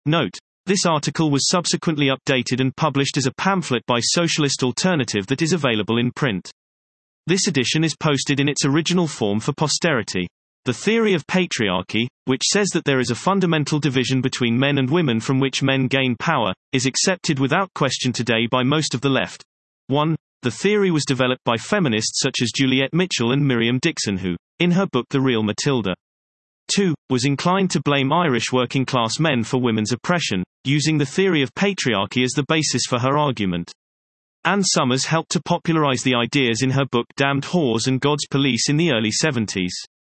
Note: this article was subsequently updated and published as a pamphlet by Socialist Alternative that is available in print. This edition is posted in its original form for posterity. The theory of patriarchy, which says that there is a fundamental division between men and women from which men gain power, is accepted without question today by most of the left. 1. The theory was developed by feminists such as Juliet Mitchell and Miriam Dixon who, in her book The Real Matilda, 2. was inclined to blame Irish working-class men for women's oppression, using the theory of patriarchy as the basis for her argument. Ann Summers helped to popularize the ideas in her book Damned Whores and God's Police in the early 70s.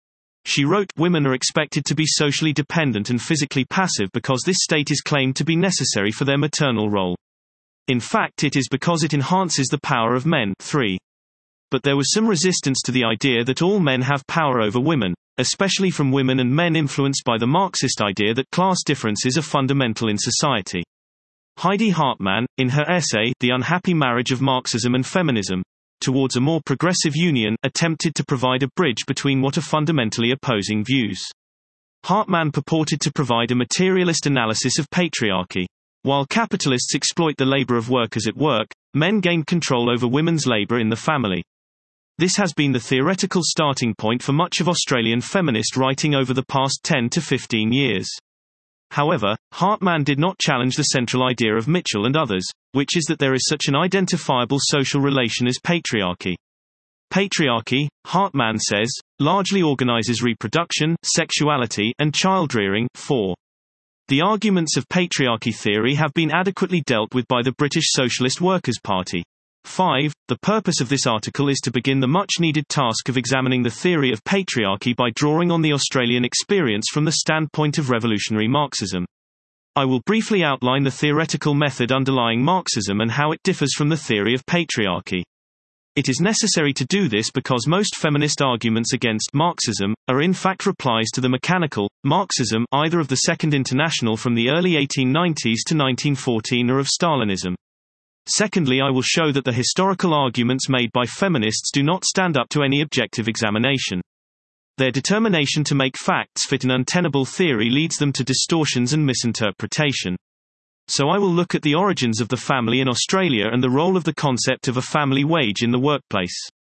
She wrote, "Women are expected to be socially dependent and physically passive because this state is claimed to be necessary for their maternal role. In fact, it is because it enhances the power of men." 3. But there was some resistance to the idea that all men have power over women, especially from women and men influenced by the Marxist idea that class differences are fundamental in society. Heidi Hartman, in her essay, The Unhappy Marriage of Marxism and Feminism, Towards a More Progressive Union, attempted to provide a bridge between what are fundamentally opposing views. Hartman purported to provide a materialist analysis of patriarchy. While capitalists exploit the labor of workers at work, men gain control over women's labor in the family. This has been the theoretical starting point for much of Australian feminist writing over the past 10 to 15 years. However, Hartman did not challenge the central idea of Mitchell and others, which is that there is such an identifiable social relation as patriarchy. Patriarchy, Hartman says, largely organizes reproduction, sexuality, and child-rearing. 4. The arguments of patriarchy theory have been adequately dealt with by the British Socialist Workers' Party. 5. The purpose of this article is to begin the much-needed task of examining the theory of patriarchy by drawing on the Australian experience from the standpoint of revolutionary Marxism. I will briefly outline the theoretical method underlying Marxism and how it differs from the theory of patriarchy. It is necessary to do this because most feminist arguments against Marxism are in fact replies to the mechanical Marxism either of the Second International from the early 1890s to 1914 or of Stalinism. Secondly, I will show that the historical arguments made by feminists do not stand up to any objective examination. Their determination to make facts fit an untenable theory leads them to distortions and misinterpretation. So I will look at the origins of the family in Australia and the role of the concept of a family wage in the workplace.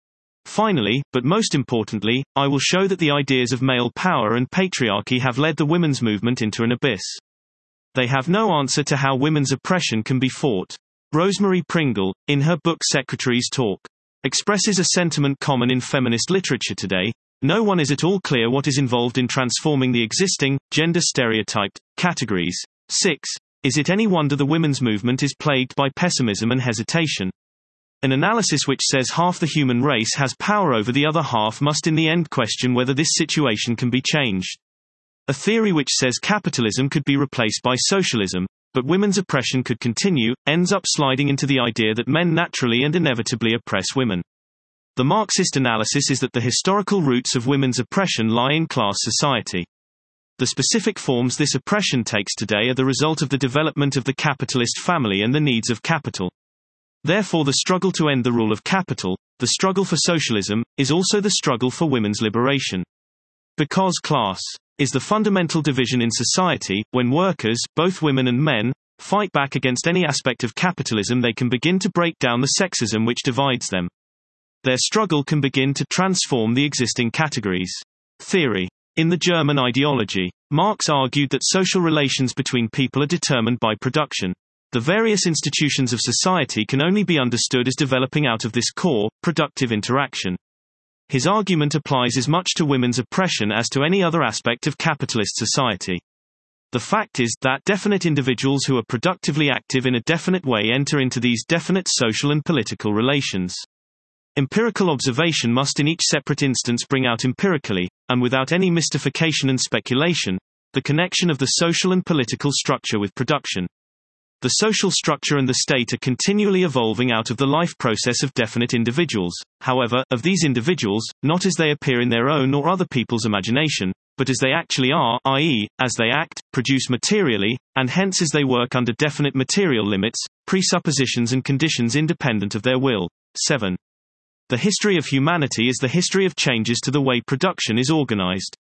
Finally, but most importantly, I will show that the ideas of male power and patriarchy have led the women's movement into an abyss. They have no answer to how women's oppression can be fought. Rosemary Pringle, in her book Secretary's Talk, expresses a sentiment common in feminist literature today: no one is at all clear what is involved in transforming the existing, gender-stereotyped, categories. 6. Is it any wonder the women's movement is plagued by pessimism and hesitation? An analysis which says half the human race has power over the other half must in the end question whether this situation can be changed. A theory which says capitalism could be replaced by socialism, but women's oppression could continue, ends up sliding into the idea that men naturally and inevitably oppress women. The Marxist analysis is that the historical roots of women's oppression lie in class society. The specific forms this oppression takes today are the result of the development of the capitalist family and the needs of capital. Therefore, the struggle to end the rule of capital, the struggle for socialism, is also the struggle for women's liberation. Because class is the fundamental division in society, when workers, both women and men, fight back against any aspect of capitalism, they can begin to break down the sexism which divides them. Their struggle can begin to transform the existing categories. Theory. In the German ideology, Marx argued that social relations between people are determined by production. The various institutions of society can only be understood as developing out of this core, productive interaction. His argument applies as much to women's oppression as to any other aspect of capitalist society. The fact is that definite individuals who are productively active in a definite way enter into these definite social and political relations. Empirical observation must in each separate instance bring out empirically, and without any mystification and speculation, the connection of the social and political structure with production. The social structure and the state are continually evolving out of the life process of definite individuals, however, of these individuals, not as they appear in their own or other people's imagination, but as they actually are, i.e., as they act, produce materially, and hence as they work under definite material limits, presuppositions and conditions independent of their will. 7. The history of humanity is the history of changes to the way production is organized.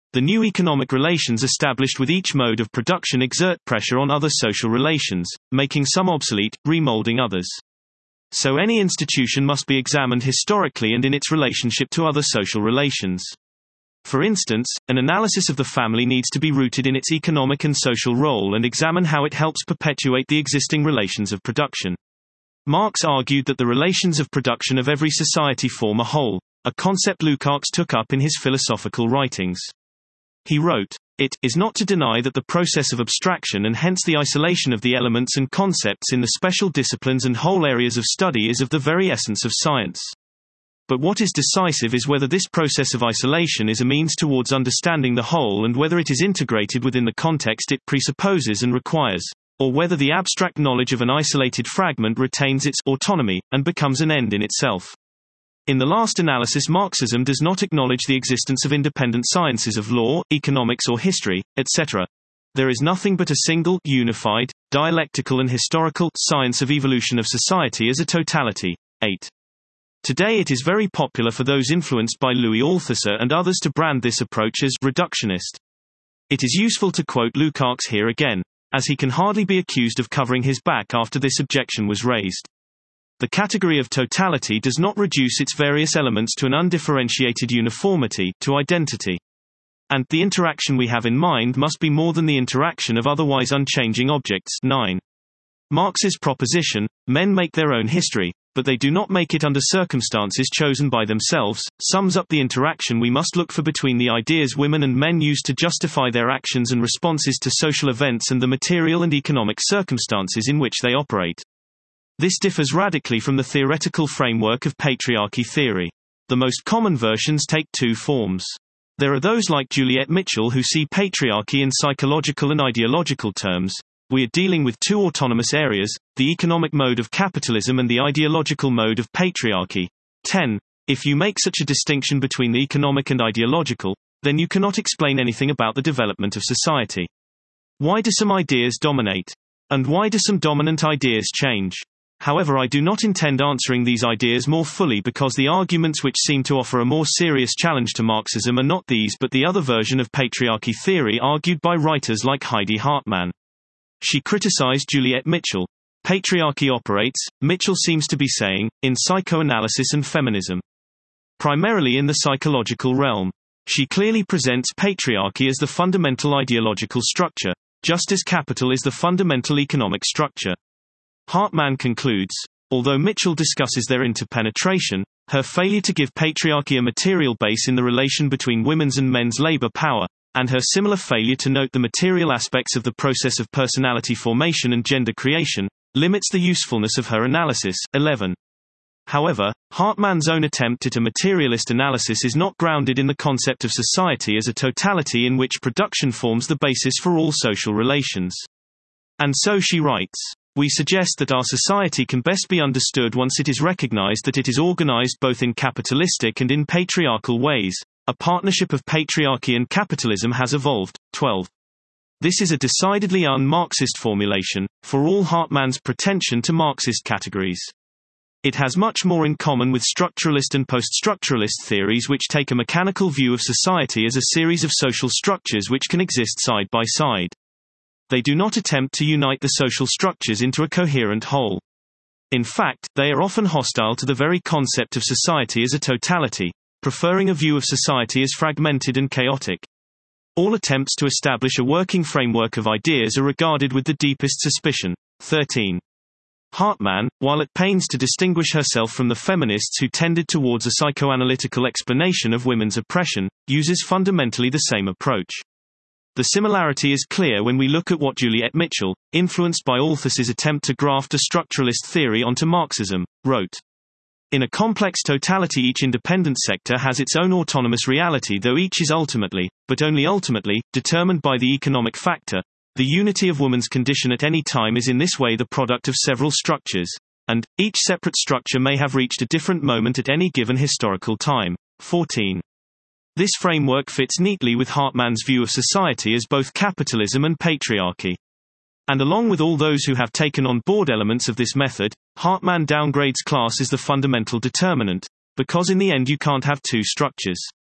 The new economic relations established with each mode of production exert pressure on other social relations, making some obsolete, remolding others. So any institution must be examined historically and in its relationship to other social relations. For instance, an analysis of the family needs to be rooted in its economic and social role and examine how it helps perpetuate the existing relations of production. Marx argued that the relations of production of every society form a whole, a concept Lukács took up in his philosophical writings. He wrote, "It is not to deny that the process of abstraction and hence the isolation of the elements and concepts in the special disciplines and whole areas of study is of the very essence of science. But what is decisive is whether this process of isolation is a means towards understanding the whole and whether it is integrated within the context it presupposes and requires, or whether the abstract knowledge of an isolated fragment retains its autonomy, and becomes an end in itself. In the last analysis, Marxism does not acknowledge the existence of independent sciences of law, economics or history, etc. There is nothing but a single, unified, dialectical and historical science of evolution of society as a totality." 8. Today it is very popular for those influenced by Louis Althusser and others to brand this approach as reductionist. It is useful to quote Lukács here again, as he can hardly be accused of covering his back after this objection was raised. The category of totality does not reduce its various elements to an undifferentiated uniformity, to identity. And the interaction we have in mind must be more than the interaction of otherwise unchanging objects. 9. Marx's proposition, men make their own history, but they do not make it under circumstances chosen by themselves, sums up the interaction we must look for between the ideas women and men use to justify their actions and responses to social events and the material and economic circumstances in which they operate. This differs radically from the theoretical framework of patriarchy theory. The most common versions take two forms. There are those like Juliet Mitchell who see patriarchy in psychological and ideological terms. We are dealing with two autonomous areas, the economic mode of capitalism and the ideological mode of patriarchy. 10. If you make such a distinction between the economic and ideological, then you cannot explain anything about the development of society. Why do some ideas dominate? And why do some dominant ideas change? However, I do not intend answering these ideas more fully because the arguments which seem to offer a more serious challenge to Marxism are not these but the other version of patriarchy theory argued by writers like Heidi Hartmann. She criticized Juliet Mitchell. Patriarchy operates, Mitchell seems to be saying, in psychoanalysis and feminism. Primarily in the psychological realm. She clearly presents patriarchy as the fundamental ideological structure, just as capital is the fundamental economic structure. Hartmann concludes, although Mitchell discusses their interpenetration, her failure to give patriarchy a material base in the relation between women's and men's labor power, and her similar failure to note the material aspects of the process of personality formation and gender creation, limits the usefulness of her analysis. 11. However, Hartmann's own attempt at a materialist analysis is not grounded in the concept of society as a totality in which production forms the basis for all social relations. And so she writes, "We suggest that our society can best be understood once it is recognized that it is organized both in capitalistic and in patriarchal ways. A partnership of patriarchy and capitalism has evolved." 12. This is a decidedly un-Marxist formulation, for all Hartmann's pretension to Marxist categories. It has much more in common with structuralist and post-structuralist theories which take a mechanical view of society as a series of social structures which can exist side by side. They do not attempt to unite the social structures into a coherent whole. In fact, they are often hostile to the very concept of society as a totality, preferring a view of society as fragmented and chaotic. All attempts to establish a working framework of ideas are regarded with the deepest suspicion. 13. Hartmann, while at pains to distinguish herself from the feminists who tended towards a psychoanalytical explanation of women's oppression, uses fundamentally the same approach. The similarity is clear when we look at what Juliet Mitchell, influenced by Althusser's attempt to graft a structuralist theory onto Marxism, wrote. In a complex totality, each independent sector has its own autonomous reality, though each is ultimately, but only ultimately, determined by the economic factor. The unity of woman's condition at any time is in this way the product of several structures, and each separate structure may have reached a different moment at any given historical time. 14. This framework fits neatly with Hartmann's view of society as both capitalism and patriarchy. And along with all those who have taken on board elements of this method, Hartmann downgrades class as the fundamental determinant, because in the end you can't have two structures.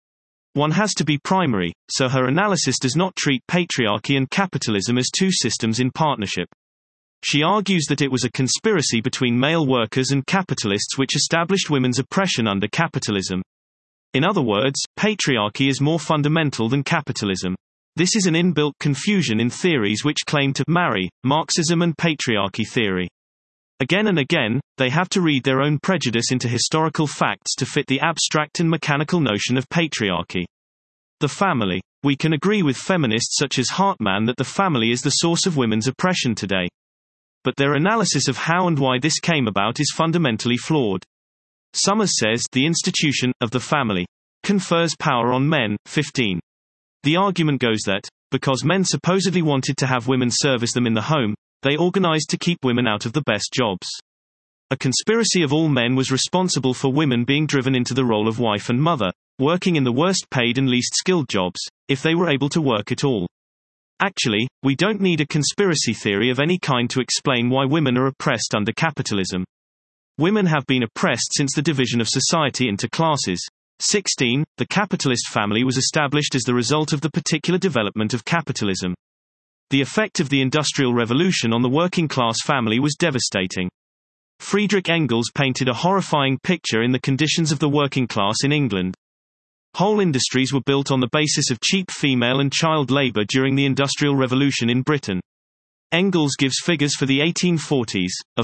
One has to be primary, so her analysis does not treat patriarchy and capitalism as two systems in partnership. She argues that it was a conspiracy between male workers and capitalists which established women's oppression under capitalism. In other words, patriarchy is more fundamental than capitalism. This is an inbuilt confusion in theories which claim to marry Marxism and patriarchy theory. Again and again, they have to read their own prejudice into historical facts to fit the abstract and mechanical notion of patriarchy. The family. We can agree with feminists such as Hartman that the family is the source of women's oppression today. But their analysis of how and why this came about is fundamentally flawed. Summers says the institution of the family confers power on men. 15. The argument goes that, because men supposedly wanted to have women service them in the home, they organized to keep women out of the best jobs. A conspiracy of all men was responsible for women being driven into the role of wife and mother, working in the worst paid and least skilled jobs, if they were able to work at all. Actually, we don't need a conspiracy theory of any kind to explain why women are oppressed under capitalism. Women have been oppressed since the division of society into classes. 16. The capitalist family was established as the result of the particular development of capitalism. The effect of the Industrial Revolution on the working class family was devastating. Friedrich Engels painted a horrifying picture in the conditions of the working class in England. Whole industries were built on the basis of cheap female and child labor during the Industrial Revolution in Britain. Engels gives figures for the 1840s, of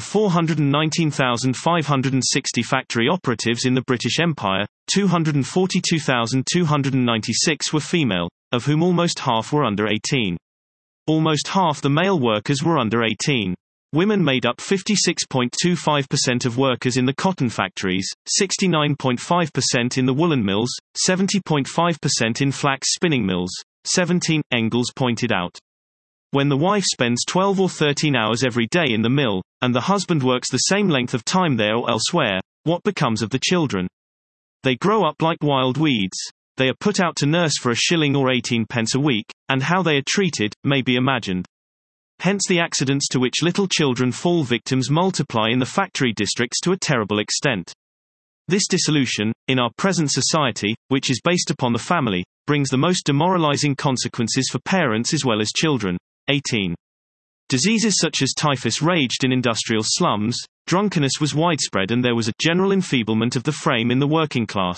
419,560 factory operatives in the British Empire, 242,296 were female, of whom almost half were under 18. Almost half the male workers were under 18. Women made up 56.25% of workers in the cotton factories, 69.5% in the woolen mills, 70.5% in flax spinning mills. 17. Engels pointed out, when the wife spends 12 or 13 hours every day in the mill, and the husband works the same length of time there or elsewhere, what becomes of the children? They grow up like wild weeds. They are put out to nurse for a shilling or 18 pence a week, and how they are treated may be imagined. Hence the accidents to which little children fall victims multiply in the factory districts to a terrible extent. This dissolution, in our present society, which is based upon the family, brings the most demoralizing consequences for parents as well as children. 18. Diseases such as typhus raged in industrial slums, drunkenness was widespread, and there was a general enfeeblement of the frame in the working class.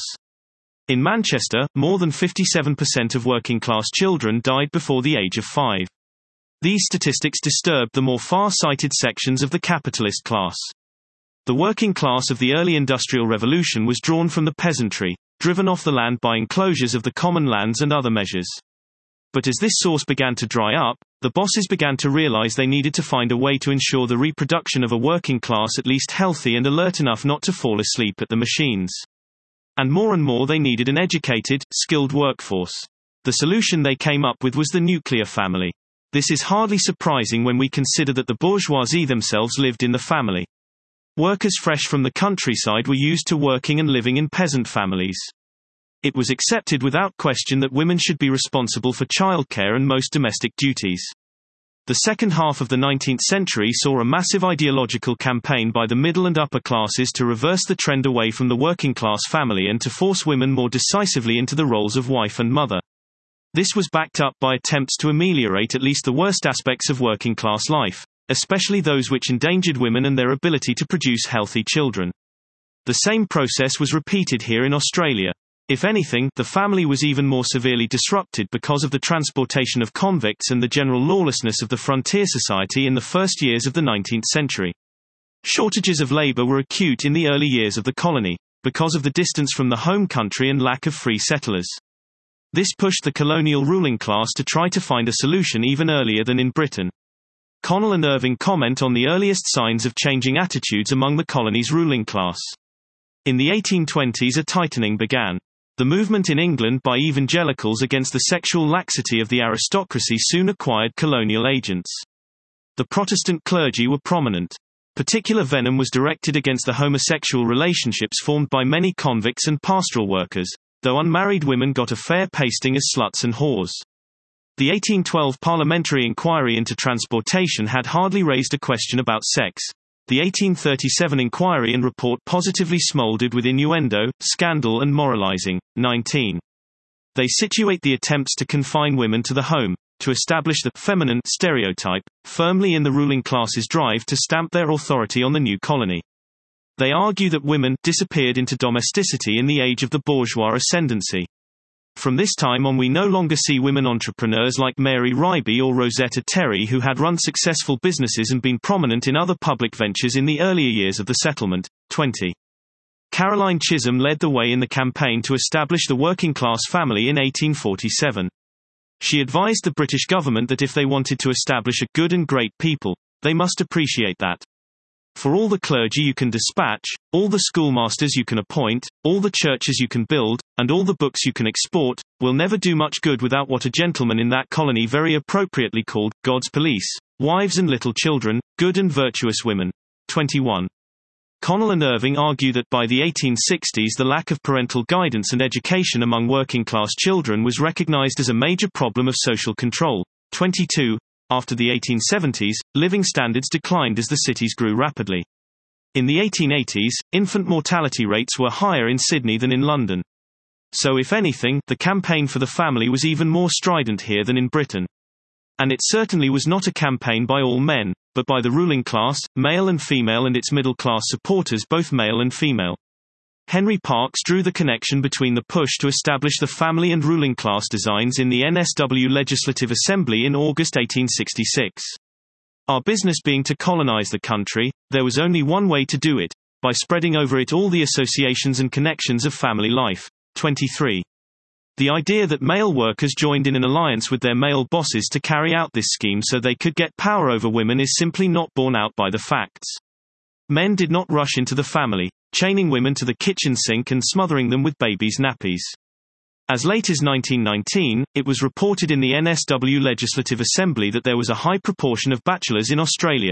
In Manchester, more than 57% of working-class children died before the age of 5. These statistics disturbed the more far-sighted sections of the capitalist class. The working class of the early Industrial Revolution was drawn from the peasantry, driven off the land by enclosures of the common lands and other measures. But as this source began to dry up, the bosses began to realize they needed to find a way to ensure the reproduction of a working class at least healthy and alert enough not to fall asleep at the machines. And more they needed an educated, skilled workforce. The solution they came up with was the nuclear family. This is hardly surprising when we consider that the bourgeoisie themselves lived in the family. Workers fresh from the countryside were used to working and living in peasant families. It was accepted without question that women should be responsible for childcare and most domestic duties. The second half of the 19th century saw a massive ideological campaign by the middle and upper classes to reverse the trend away from the working-class family and to force women more decisively into the roles of wife and mother. This was backed up by attempts to ameliorate at least the worst aspects of working-class life, especially those which endangered women and their ability to produce healthy children. The same process was repeated here in Australia. If anything, the family was even more severely disrupted because of the transportation of convicts and the general lawlessness of the frontier society in the first years of the 19th century. Shortages of labor were acute in the early years of the colony, because of the distance from the home country and lack of free settlers. This pushed the colonial ruling class to try to find a solution even earlier than in Britain. Connell and Irving comment on the earliest signs of changing attitudes among the colony's ruling class. In the 1820s, a tightening began. The movement in England by evangelicals against the sexual laxity of the aristocracy soon acquired colonial agents. The Protestant clergy were prominent. Particular venom was directed against the homosexual relationships formed by many convicts and pastoral workers, though unmarried women got a fair pasting as sluts and whores. The 1812 parliamentary inquiry into transportation had hardly raised a question about sex. The 1837 inquiry and report positively smoldered with innuendo, scandal and moralizing. 19. They situate the attempts to confine women to the home, to establish the feminine stereotype, firmly in the ruling class's drive to stamp their authority on the new colony. They argue that women disappeared into domesticity in the age of the bourgeois ascendancy. From this time on we no longer see women entrepreneurs like Mary Ryby or Rosetta Terry who had run successful businesses and been prominent in other public ventures in the earlier years of the settlement. 20. Caroline Chisholm led the way in the campaign to establish the working-class family in 1847. She advised the British government that if they wanted to establish a good and great people, they must appreciate that. For all the clergy you can dispatch, all the schoolmasters you can appoint, all the churches you can build, and all the books you can export, will never do much good without what a gentleman in that colony very appropriately called God's police, wives and little children, good and virtuous women. 21. Connell and Irving argue that by the 1860s the lack of parental guidance and education among working-class children was recognized as a major problem of social control. 22. After the 1870s, living standards declined as the cities grew rapidly. In the 1880s, infant mortality rates were higher in Sydney than in London. So if anything, the campaign for the family was even more strident here than in Britain. And it certainly was not a campaign by all men, but by the ruling class, male and female, and its middle-class supporters, both male and female. Henry Parkes drew the connection between the push to establish the family and ruling class designs in the NSW Legislative Assembly in August 1866. Our business being to colonize the country, there was only one way to do it, by spreading over it all the associations and connections of family life. 23. The idea that male workers joined in an alliance with their male bosses to carry out this scheme so they could get power over women is simply not borne out by the facts. Men did not rush into the family, chaining women to the kitchen sink and smothering them with babies' nappies. As late as 1919, it was reported in the NSW Legislative Assembly that there was a high proportion of bachelors in Australia.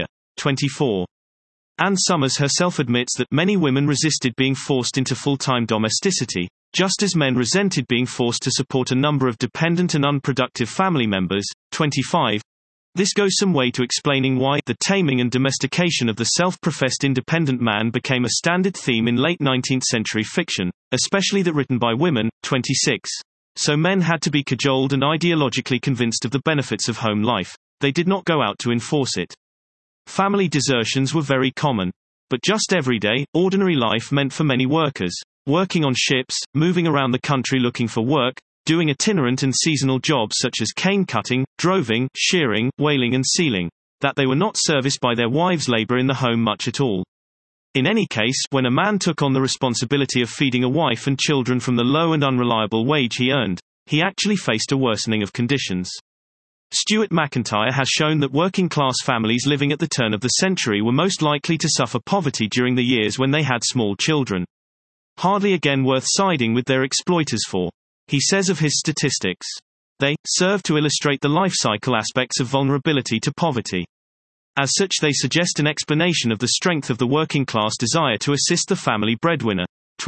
24. Anne Summers herself admits that many women resisted being forced into full-time domesticity, just as men resented being forced to support a number of dependent and unproductive family members. 25. This goes some way to explaining why the taming and domestication of the self-professed independent man became a standard theme in late 19th century fiction, especially that written by women. 26. So men had to be cajoled and ideologically convinced of the benefits of home life. They did not go out to enforce it. Family desertions were very common. But just everyday, ordinary life meant for many workers, working on ships, moving around the country looking for work, doing itinerant and seasonal jobs such as cane cutting, droving, shearing, whaling and sealing, that they were not serviced by their wives' labor in the home much at all. In any case, when a man took on the responsibility of feeding a wife and children from the low and unreliable wage he earned, he actually faced a worsening of conditions. Stuart McIntyre has shown that working-class families living at the turn of the century were most likely to suffer poverty during the years when they had small children. Hardly again worth siding with their exploiters for. He says of his statistics, they serve to illustrate the life cycle aspects of vulnerability to poverty. As such, they suggest an explanation of the strength of the working class desire to assist the family breadwinner.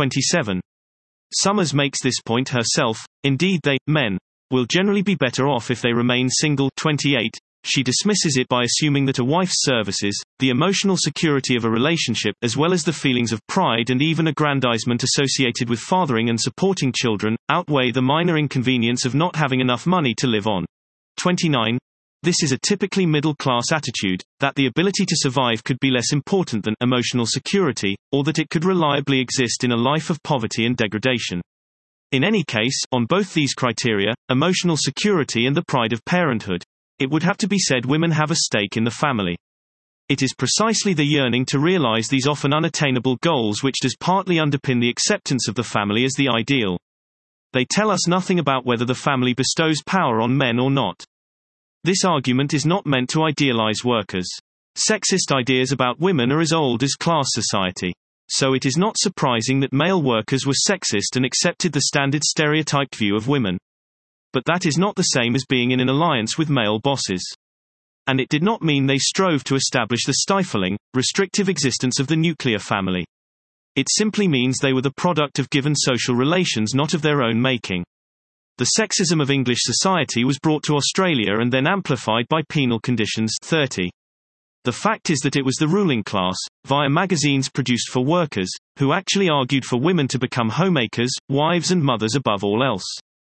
27. Summers makes this point herself. Indeed, they, men, will generally be better off if they remain single. 28. She dismisses it by assuming that a wife's services, the emotional security of a relationship, as well as the feelings of pride and even aggrandizement associated with fathering and supporting children, outweigh the minor inconvenience of not having enough money to live on. 29. This is a typically middle-class attitude, that the ability to survive could be less important than emotional security, or that it could reliably exist in a life of poverty and degradation. In any case, on both these criteria, emotional security and the pride of parenthood, it would have to be said women have a stake in the family. It is precisely the yearning to realize these often unattainable goals which does partly underpin the acceptance of the family as the ideal. They tell us nothing about whether the family bestows power on men or not. This argument is not meant to idealize workers. Sexist ideas about women are as old as class society. So it is not surprising that male workers were sexist and accepted the standard stereotyped view of women. But that is not the same as being in an alliance with male bosses. And it did not mean they strove to establish the stifling, restrictive existence of the nuclear family. It simply means they were the product of given social relations not of their own making. The sexism of English society was brought to Australia and then amplified by penal conditions. 30. The fact is that it was the ruling class, via magazines produced for workers, who actually argued for women to become homemakers, wives and mothers above all else.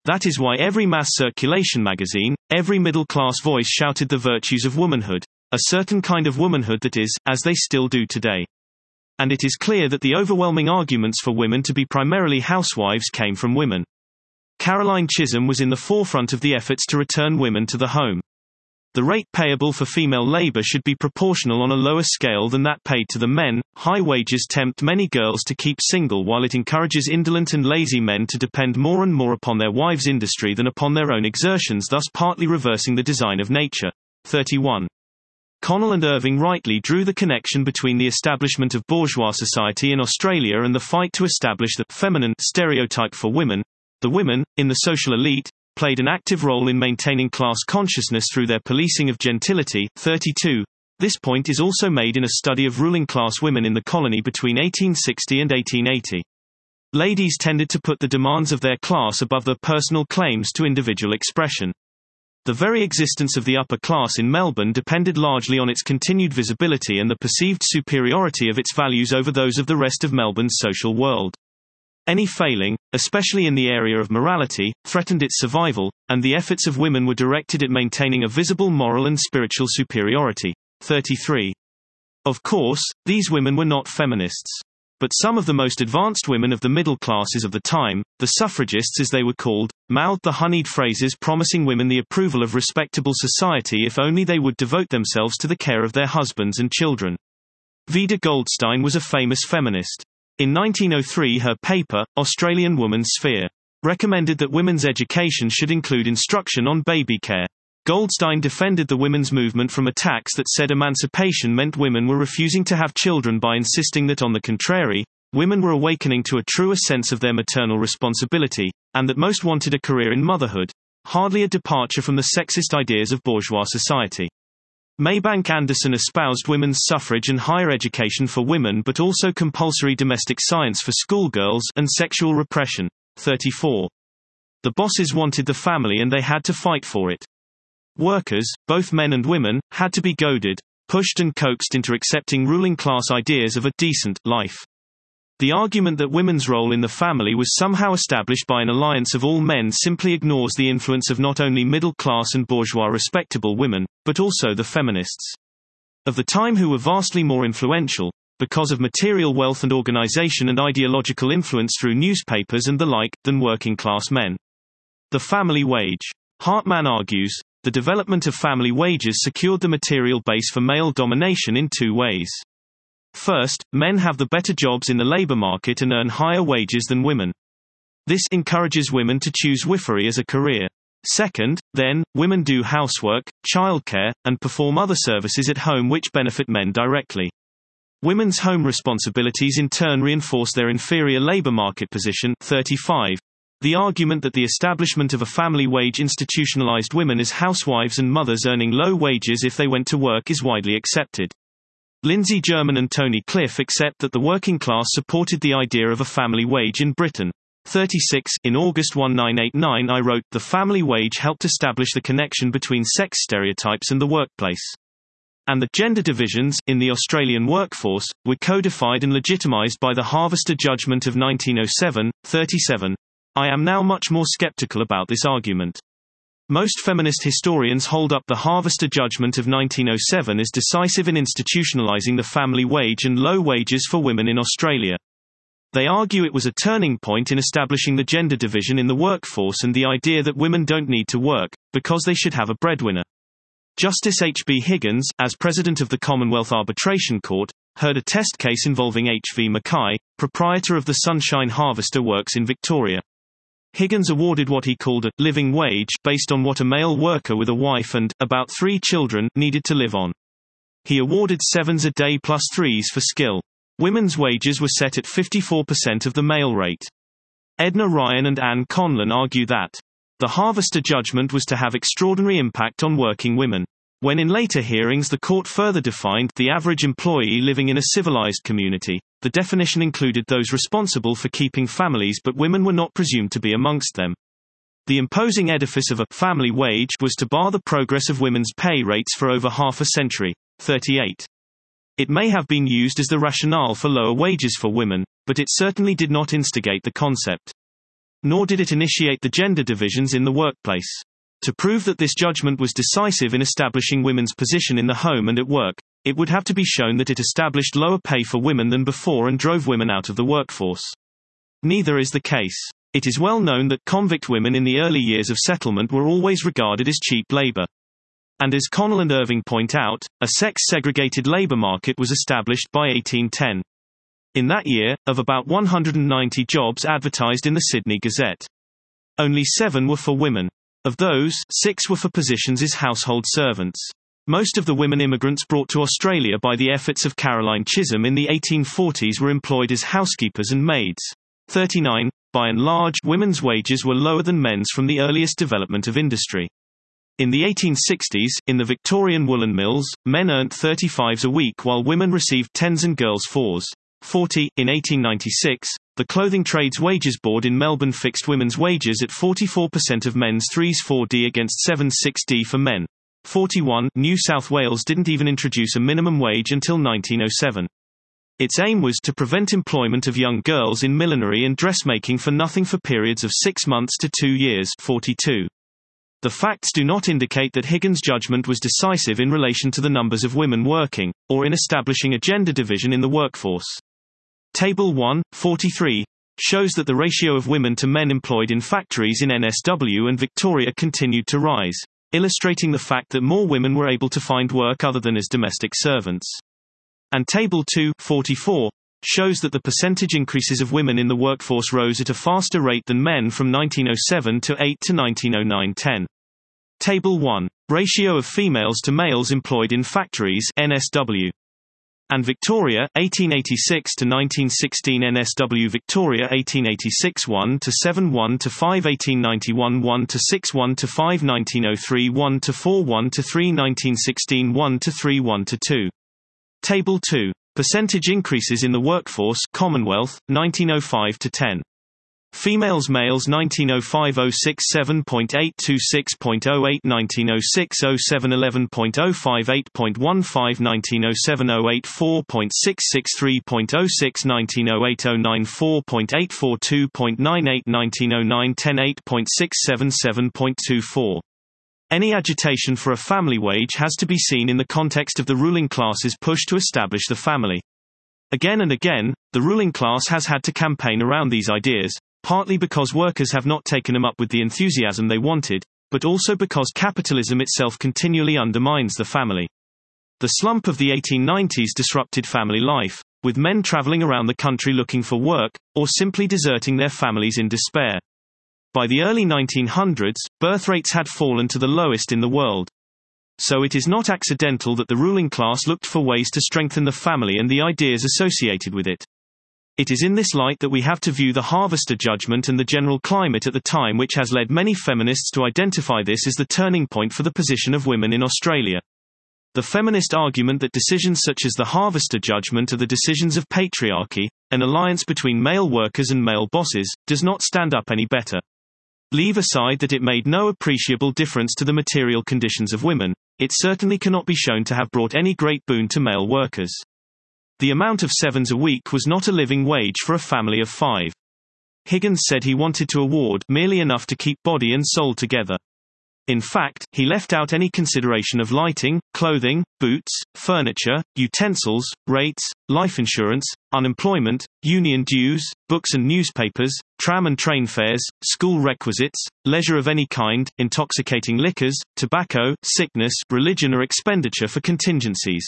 That is why every mass circulation magazine, every middle-class voice shouted the virtues of womanhood, a certain kind of womanhood that is, as they still do today. And it is clear that the overwhelming arguments for women to be primarily housewives came from women. Caroline Chisholm was in the forefront of the efforts to return women to the home. The rate payable for female labor should be proportional on a lower scale than that paid to the men. High wages tempt many girls to keep single, while it encourages indolent and lazy men to depend more and more upon their wives' industry than upon their own exertions, thus partly reversing the design of nature. 31. Connell and Irving rightly drew the connection between the establishment of bourgeois society in Australia and the fight to establish the feminine stereotype for women. The women, in the social elite, played an active role in maintaining class consciousness through their policing of gentility. 32. This point is also made in a study of ruling class women in the colony between 1860 and 1880. Ladies tended to put the demands of their class above their personal claims to individual expression. The very existence of the upper class in Melbourne depended largely on its continued visibility and the perceived superiority of its values over those of the rest of Melbourne's social world. Any failing, especially in the area of morality, threatened its survival, and the efforts of women were directed at maintaining a visible moral and spiritual superiority. 33. Of course, these women were not feminists. But some of the most advanced women of the middle classes of the time, the suffragists as they were called, mouthed the honeyed phrases promising women the approval of respectable society if only they would devote themselves to the care of their husbands and children. Vida Goldstein was a famous feminist. In 1903, her paper, Australian Woman's Sphere, recommended that women's education should include instruction on baby care. Goldstein defended the women's movement from attacks that said emancipation meant women were refusing to have children by insisting that, on the contrary, women were awakening to a truer sense of their maternal responsibility, and that most wanted a career in motherhood, hardly a departure from the sexist ideas of bourgeois society. Maybank Anderson espoused women's suffrage and higher education for women, but also compulsory domestic science for schoolgirls and sexual repression. 34. The bosses wanted the family and they had to fight for it. Workers, both men and women, had to be goaded, pushed and coaxed into accepting ruling class ideas of a decent life. The argument that women's role in the family was somehow established by an alliance of all men simply ignores the influence of not only middle-class and bourgeois respectable women, but also the feminists of the time, who were vastly more influential, because of material wealth and organization and ideological influence through newspapers and the like, than working-class men. The family wage. Hartman argues, the development of family wages secured the material base for male domination in two ways. First, men have the better jobs in the labor market and earn higher wages than women. This encourages women to choose wifery as a career. Second, then, women do housework, childcare, and perform other services at home which benefit men directly. Women's home responsibilities in turn reinforce their inferior labor market position. 35. The argument that the establishment of a family wage institutionalized women as housewives and mothers earning low wages if they went to work is widely accepted. Lindsay German and Tony Cliff accept that the working class supported the idea of a family wage in Britain. 36. In August 1989 I wrote, "The family wage helped establish the connection between sex stereotypes and the workplace. And the gender divisions in the Australian workforce were codified and legitimised by the Harvester Judgment of 1907. 37. I am now much more sceptical about this argument. Most feminist historians hold up the Harvester Judgment of 1907 as decisive in institutionalizing the family wage and low wages for women in Australia. They argue it was a turning point in establishing the gender division in the workforce and the idea that women don't need to work, because they should have a breadwinner." Justice H. B. Higgins, as president of the Commonwealth Arbitration Court, heard a test case involving H. V. Mackay, proprietor of the Sunshine Harvester Works in Victoria. Higgins awarded what he called a living wage based on what a male worker with a wife and about 3 children needed to live on. He awarded 7s a day plus 3s for skill. Women's wages were set at 54% of the male rate. Edna Ryan and Anne Conlon argue that the Harvester judgment was to have extraordinary impact on working women. When in later hearings the court further defined the average employee living in a civilized community, the definition included those responsible for keeping families, but women were not presumed to be amongst them. The imposing edifice of a family wage was to bar the progress of women's pay rates for over half a century. 38. It may have been used as the rationale for lower wages for women, but it certainly did not instigate the concept. nor did it initiate the gender divisions in the workplace. To prove that this judgment was decisive in establishing women's position in the home and at work, it would have to be shown that it established lower pay for women than before and drove women out of the workforce. Neither is the case. It is well known that convict women in the early years of settlement were always regarded as cheap labor. And as Connell and Irving point out, a sex-segregated labor market was established by 1810. In that year, of about 190 jobs advertised in the Sydney Gazette, only 7 were for women. Of those, 6 were for positions as household servants. Most of the women immigrants brought to Australia by the efforts of Caroline Chisholm in the 1840s were employed as housekeepers and maids. 39. By and large, women's wages were lower than men's from the earliest development of industry. In the 1860s, in the Victorian woolen mills, men earned 35s a week while women received 10s and girls 4s. 40. In 1896, the Clothing Trades Wages Board in Melbourne fixed women's wages at 44% of men's 3s 4D against 7s 6D for men. 41. New South Wales didn't even introduce a minimum wage until 1907. Its aim was to prevent employment of young girls in millinery and dressmaking for nothing for periods of 6 months to 2 years. 42. The facts do not indicate that Higgins' judgment was decisive in relation to the numbers of women working, or in establishing a gender division in the workforce. Table 1, 43, shows that the ratio of women to men employed in factories in NSW and Victoria continued to rise, illustrating the fact that more women were able to find work other than as domestic servants. And Table 2, 44, shows that the percentage increases of women in the workforce rose at a faster rate than men from 1907 to 8 to 1909-10. Table 1. Ratio of females to males employed in factories NSW. And Victoria, 1886 to 1916 NSW Victoria 1886 1 to 7 1 to 5 1891 1 to 6 1 to 5 1903 1 to 4 1 to 3 1916 1 to 3 1 to 2. Table 2. Percentage increases in the workforce Commonwealth, 1905 to 10. Females males 1905 067.826.08 1906 0711.058.15 1907 084.663.06 1908 094.842.98 1909 10 8.677.24. Any agitation for a family wage has to be seen in the context of the ruling class's push to establish the family. Again and again, the ruling class has had to campaign around these ideas, partly because workers have not taken them up with the enthusiasm they wanted, but also because capitalism itself continually undermines the family. The slump of the 1890s disrupted family life, with men traveling around the country looking for work, or simply deserting their families in despair. By the early 1900s, birth rates had fallen to the lowest in the world. So it is not accidental that the ruling class looked for ways to strengthen the family and the ideas associated with it. It is in this light that we have to view the Harvester judgment and the general climate at the time, which has led many feminists to identify this as the turning point for the position of women in Australia. The feminist argument that decisions such as the Harvester judgment are the decisions of patriarchy, an alliance between male workers and male bosses, does not stand up any better. Leave aside that it made no appreciable difference to the material conditions of women, it certainly cannot be shown to have brought any great boon to male workers. The amount of 7s a week was not a living wage for a family of 5. Higgins said he wanted to award merely enough to keep body and soul together. In fact, he left out any consideration of lighting, clothing, boots, furniture, utensils, rates, life insurance, unemployment, union dues, books and newspapers, tram and train fares, school requisites, leisure of any kind, intoxicating liquors, tobacco, sickness, religion or expenditure for contingencies.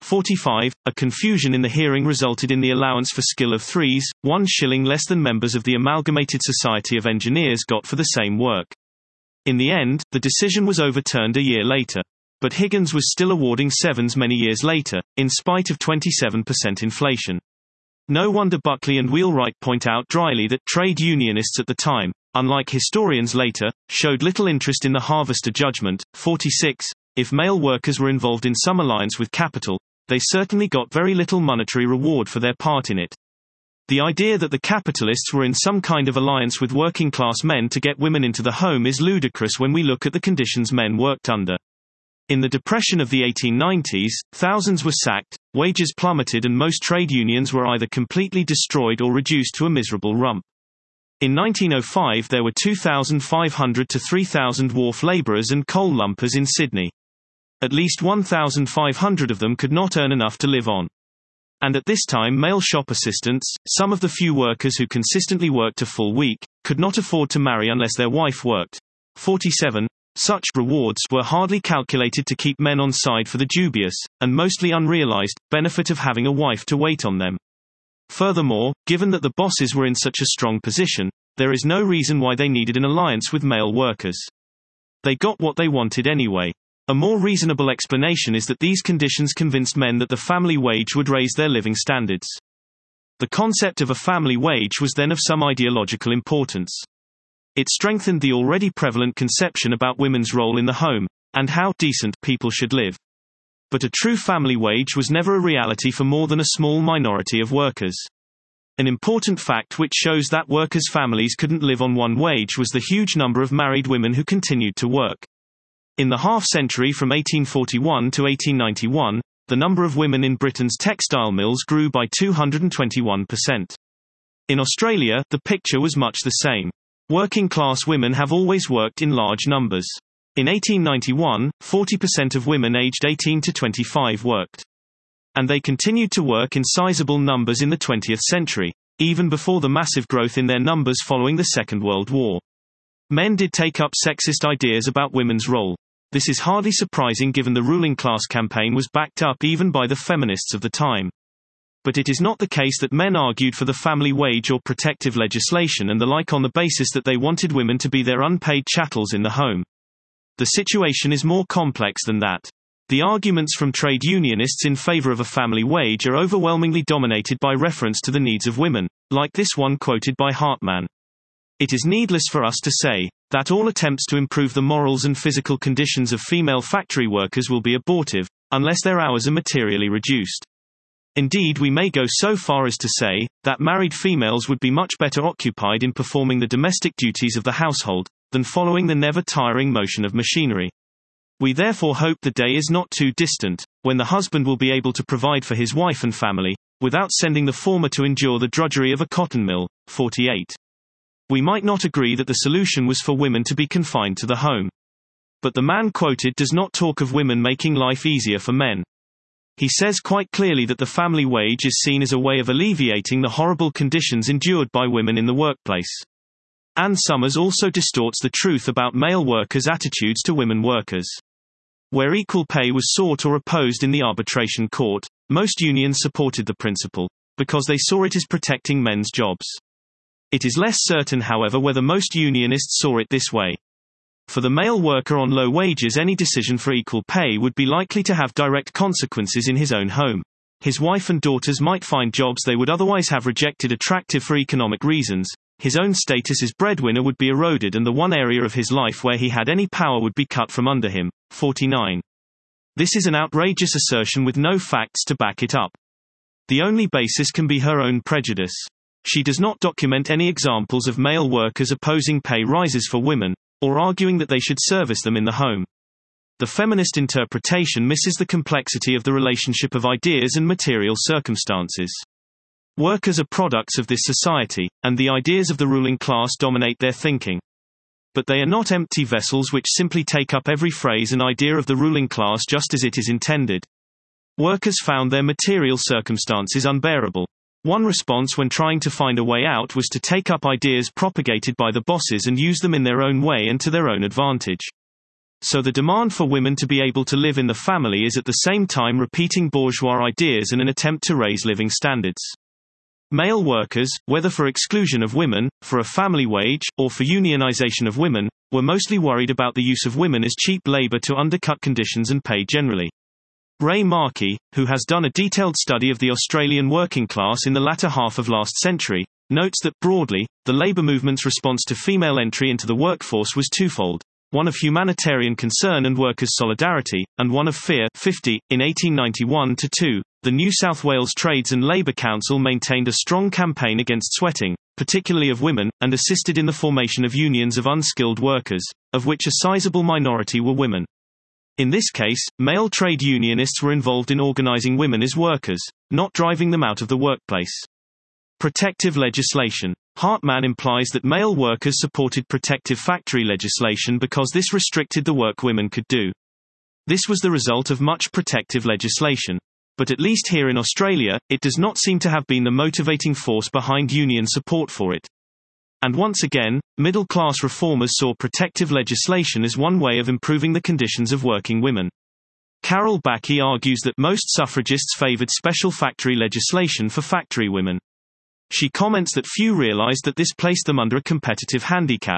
45. A confusion in the hearing resulted in the allowance for skill of 3s, 1 shilling less than members of the Amalgamated Society of Engineers got for the same work. In the end, the decision was overturned a year later. But Higgins was still awarding 7s many years later, in spite of 27% inflation. No wonder Buckley and Wheelwright point out dryly that trade unionists at the time, unlike historians later, showed little interest in the Harvester judgment. 46. If male workers were involved in some alliance with capital, they certainly got very little monetary reward for their part in it. The idea that the capitalists were in some kind of alliance with working-class men to get women into the home is ludicrous when we look at the conditions men worked under. In the Depression of the 1890s, thousands were sacked, wages plummeted and most trade unions were either completely destroyed or reduced to a miserable rump. In 1905 there were 2,500 to 3,000 wharf labourers and coal lumpers in Sydney. At least 1,500 of them could not earn enough to live on. And at this time male shop assistants, some of the few workers who consistently worked a full week, could not afford to marry unless their wife worked. 47. Such rewards were hardly calculated to keep men on side for the dubious, and mostly unrealized, benefit of having a wife to wait on them. Furthermore, given that the bosses were in such a strong position, there is no reason why they needed an alliance with male workers. They got what they wanted anyway. A more reasonable explanation is that these conditions convinced men that the family wage would raise their living standards. The concept of a family wage was then of some ideological importance. It strengthened the already prevalent conception about women's role in the home, and how decent people should live. But a true family wage was never a reality for more than a small minority of workers. An important fact which shows that workers' families couldn't live on one wage was the huge number of married women who continued to work. In the half-century from 1841 to 1891, the number of women in Britain's textile mills grew by 221%. In Australia, the picture was much the same. Working-class women have always worked in large numbers. In 1891, 40% of women aged 18 to 25 worked. And they continued to work in sizable numbers in the 20th century, even before the massive growth in their numbers following the Second World War. Men did take up sexist ideas about women's role. This is hardly surprising given the ruling class campaign was backed up even by the feminists of the time. But it is not the case that men argued for the family wage or protective legislation and the like on the basis that they wanted women to be their unpaid chattels in the home. The situation is more complex than that. The arguments from trade unionists in favor of a family wage are overwhelmingly dominated by reference to the needs of women, like this one quoted by Hartman. It is needless for us to say that all attempts to improve the morals and physical conditions of female factory workers will be abortive, unless their hours are materially reduced. Indeed, we may go so far as to say that married females would be much better occupied in performing the domestic duties of the household than following the never-tiring motion of machinery. We therefore hope the day is not too distant, when the husband will be able to provide for his wife and family, without sending the former to endure the drudgery of a cotton mill. 48. We might not agree that the solution was for women to be confined to the home. But the man quoted does not talk of women making life easier for men. He says quite clearly that the family wage is seen as a way of alleviating the horrible conditions endured by women in the workplace. Ann Summers also distorts the truth about male workers' attitudes to women workers. Where equal pay was sought or opposed in the arbitration court, most unions supported the principle, because they saw it as protecting men's jobs. It is less certain, however, whether most unionists saw it this way. For the male worker on low wages, any decision for equal pay would be likely to have direct consequences in his own home. His wife and daughters might find jobs they would otherwise have rejected attractive for economic reasons. His own status as breadwinner would be eroded, and the one area of his life where he had any power would be cut from under him. 49. This is an outrageous assertion with no facts to back it up. The only basis can be her own prejudice. She does not document any examples of male workers opposing pay rises for women, or arguing that they should service them in the home. The feminist interpretation misses the complexity of the relationship of ideas and material circumstances. Workers are products of this society, and the ideas of the ruling class dominate their thinking. But they are not empty vessels which simply take up every phrase and idea of the ruling class just as it is intended. Workers found their material circumstances unbearable. One response when trying to find a way out was to take up ideas propagated by the bosses and use them in their own way and to their own advantage. So the demand for women to be able to live in the family is at the same time repeating bourgeois ideas and an attempt to raise living standards. Male workers, whether for exclusion of women, for a family wage, or for unionization of women, were mostly worried about the use of women as cheap labor to undercut conditions and pay generally. Ray Markey, who has done a detailed study of the Australian working class in the latter half of last century, notes that, broadly, the labour movement's response to female entry into the workforce was twofold: one of humanitarian concern and workers' solidarity, and one of fear. 50. In 1891–2, the New South Wales Trades and Labour Council maintained a strong campaign against sweating, particularly of women, and assisted in the formation of unions of unskilled workers, of which a sizable minority were women. In this case, male trade unionists were involved in organising women as workers, not driving them out of the workplace. Protective legislation. Hartman implies that male workers supported protective factory legislation because this restricted the work women could do. This was the result of much protective legislation. But at least here in Australia, it does not seem to have been the motivating force behind union support for it. And once again, middle-class reformers saw protective legislation as one way of improving the conditions of working women. Carol Backey argues that most suffragists favoured special factory legislation for factory women. She comments that few realised that this placed them under a competitive handicap.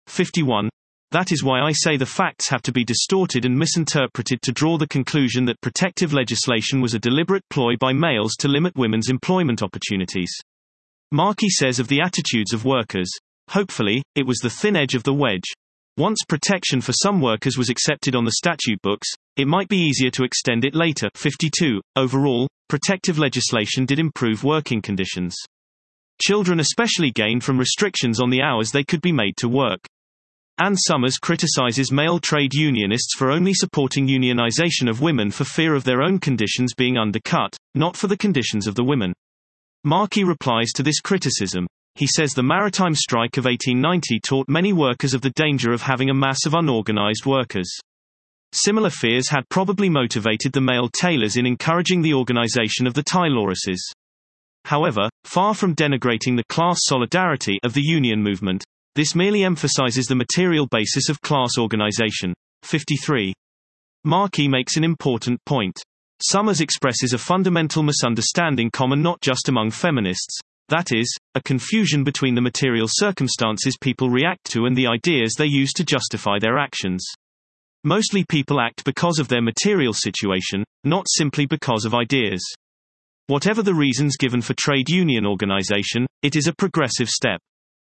51. That is why I say the facts have to be distorted and misinterpreted to draw the conclusion that protective legislation was a deliberate ploy by males to limit women's employment opportunities. Markey says of the attitudes of workers, hopefully, it was the thin edge of the wedge. Once protection for some workers was accepted on the statute books, it might be easier to extend it later. 52. Overall, protective legislation did improve working conditions. Children especially gained from restrictions on the hours they could be made to work. Ann Summers criticizes male trade unionists for only supporting unionization of women for fear of their own conditions being undercut, not for the conditions of the women. Markey replies to this criticism. He says the maritime strike of 1890 taught many workers of the danger of having a mass of unorganized workers. Similar fears had probably motivated the male tailors in encouraging the organization of the Tayloresses. However, far from denigrating the class solidarity of the union movement, this merely emphasizes the material basis of class organization. 53. Markey makes an important point. Summers expresses a fundamental misunderstanding common not just among feminists, that is, a confusion between the material circumstances people react to and the ideas they use to justify their actions. Mostly people act because of their material situation, not simply because of ideas. Whatever the reasons given for trade union organization, it is a progressive step.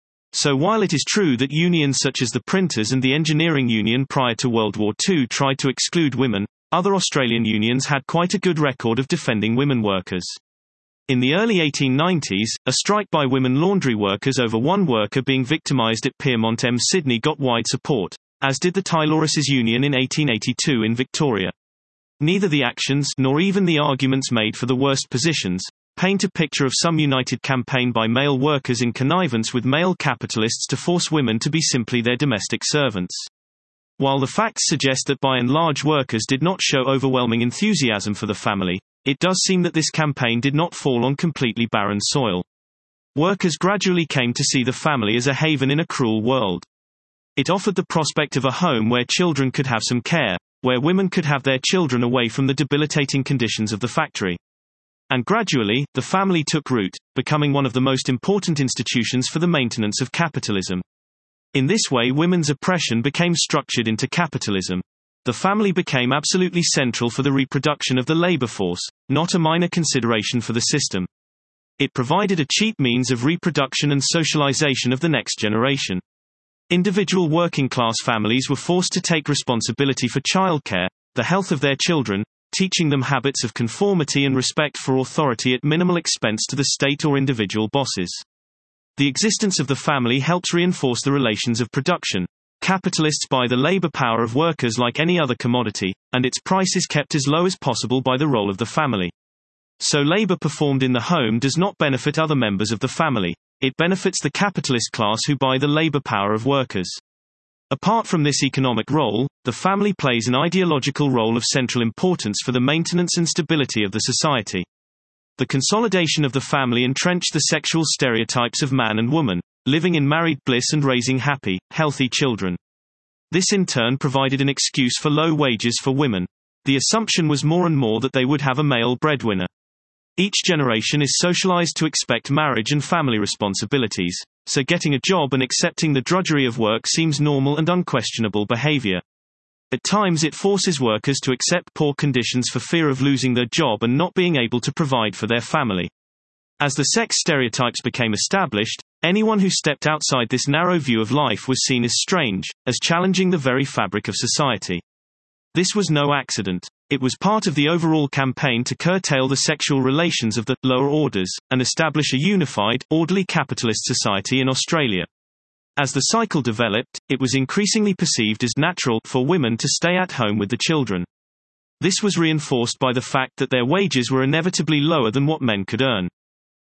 So while it is true that unions such as the Printers and the Engineering Union prior to World War II tried to exclude women, other Australian unions had quite a good record of defending women workers. In the early 1890s, a strike by women laundry workers over one worker being victimised at Piermont M. Sydney got wide support, as did the Tayloresses Union in 1882 in Victoria. Neither the actions nor even the arguments made for the worst positions paint a picture of some united campaign by male workers in connivance with male capitalists to force women to be simply their domestic servants. While the facts suggest that by and large workers did not show overwhelming enthusiasm for the family, it does seem that this campaign did not fall on completely barren soil. Workers gradually came to see the family as a haven in a cruel world. It offered the prospect of a home where children could have some care, where women could have their children away from the debilitating conditions of the factory. And gradually, the family took root, becoming one of the most important institutions for the maintenance of capitalism. In this way, women's oppression became structured into capitalism. The family became absolutely central for the reproduction of the labor force, not a minor consideration for the system. It provided a cheap means of reproduction and socialization of the next generation. Individual working-class families were forced to take responsibility for childcare, the health of their children, teaching them habits of conformity and respect for authority at minimal expense to the state or individual bosses. The existence of the family helps reinforce the relations of production. Capitalists buy the labor power of workers like any other commodity, and its price is kept as low as possible by the role of the family. So labor performed in the home does not benefit other members of the family. It benefits the capitalist class who buy the labor power of workers. Apart from this economic role, the family plays an ideological role of central importance for the maintenance and stability of the society. The consolidation of the family entrenched the sexual stereotypes of man and woman, living in married bliss and raising happy, healthy children. This in turn provided an excuse for low wages for women. The assumption was more and more that they would have a male breadwinner. Each generation is socialized to expect marriage and family responsibilities, so getting a job and accepting the drudgery of work seems normal and unquestionable behavior. At times it forces workers to accept poor conditions for fear of losing their job and not being able to provide for their family. As the sex stereotypes became established, anyone who stepped outside this narrow view of life was seen as strange, as challenging the very fabric of society. This was no accident. It was part of the overall campaign to curtail the sexual relations of the lower orders, and establish a unified, orderly capitalist society in Australia. As the cycle developed, it was increasingly perceived as natural for women to stay at home with the children. This was reinforced by the fact that their wages were inevitably lower than what men could earn.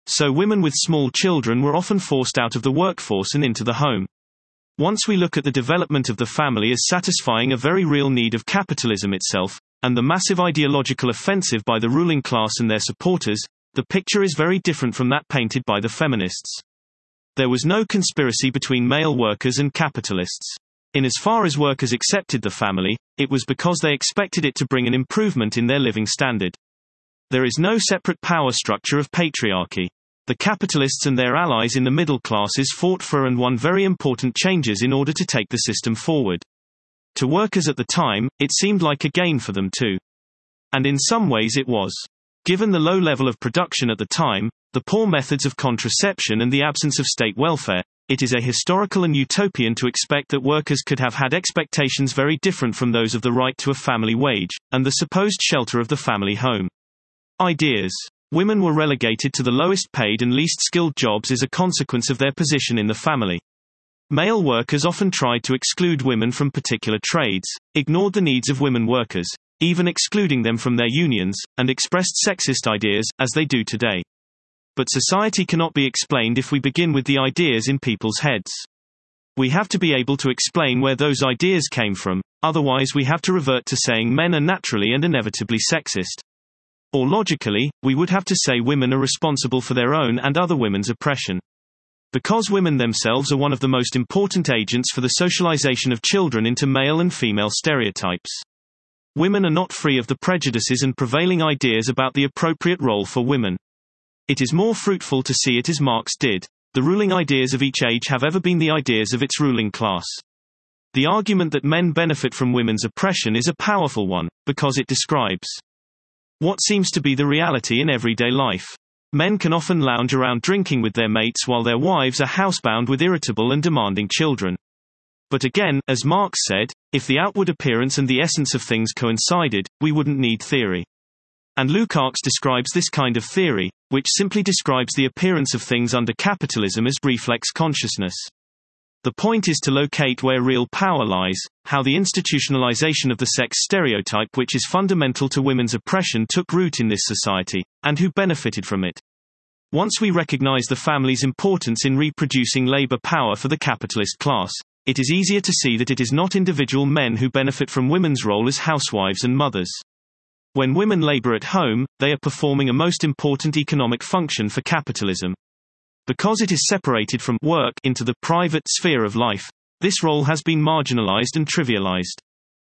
So women with small children were often forced out of the workforce and into the home. Once we look at the development of the family as satisfying a very real need of capitalism itself, and the massive ideological offensive by the ruling class and their supporters, the picture is very different from that painted by the feminists. There was no conspiracy between male workers and capitalists. In as far as workers accepted the family, it was because they expected it to bring an improvement in their living standard. There is no separate power structure of patriarchy. The capitalists and their allies in the middle classes fought for and won very important changes in order to take the system forward. To workers at the time, it seemed like a gain for them too. And in some ways it was. Given the low level of production at the time, the poor methods of contraception and the absence of state welfare, it is ahistorical and utopian to expect that workers could have had expectations very different from those of the right to a family wage, and the supposed shelter of the family home. Ideas. Women were relegated to the lowest paid and least skilled jobs as a consequence of their position in the family. Male workers often tried to exclude women from particular trades, ignored the needs of women workers, even excluding them from their unions, and expressed sexist ideas, as they do today. But society cannot be explained if we begin with the ideas in people's heads. We have to be able to explain where those ideas came from, otherwise we have to revert to saying men are naturally and inevitably sexist. Or logically, we would have to say women are responsible for their own and other women's oppression. Because women themselves are one of the most important agents for the socialization of children into male and female stereotypes. Women are not free of the prejudices and prevailing ideas about the appropriate role for women. It is more fruitful to see it as Marx did. The ruling ideas of each age have ever been the ideas of its ruling class. The argument that men benefit from women's oppression is a powerful one, because it describes what seems to be the reality in everyday life. Men can often lounge around drinking with their mates while their wives are housebound with irritable and demanding children. But again, as Marx said, if the outward appearance and the essence of things coincided, we wouldn't need theory. And Lukács describes this kind of theory, which simply describes the appearance of things under capitalism as reflex consciousness. The point is to locate where real power lies, how the institutionalization of the sex stereotype which is fundamental to women's oppression took root in this society, and who benefited from it. Once we recognize the family's importance in reproducing labor power for the capitalist class, it is easier to see that it is not individual men who benefit from women's role as housewives and mothers. When women labor at home, they are performing a most important economic function for capitalism. Because it is separated from work into the private sphere of life, this role has been marginalized and trivialized.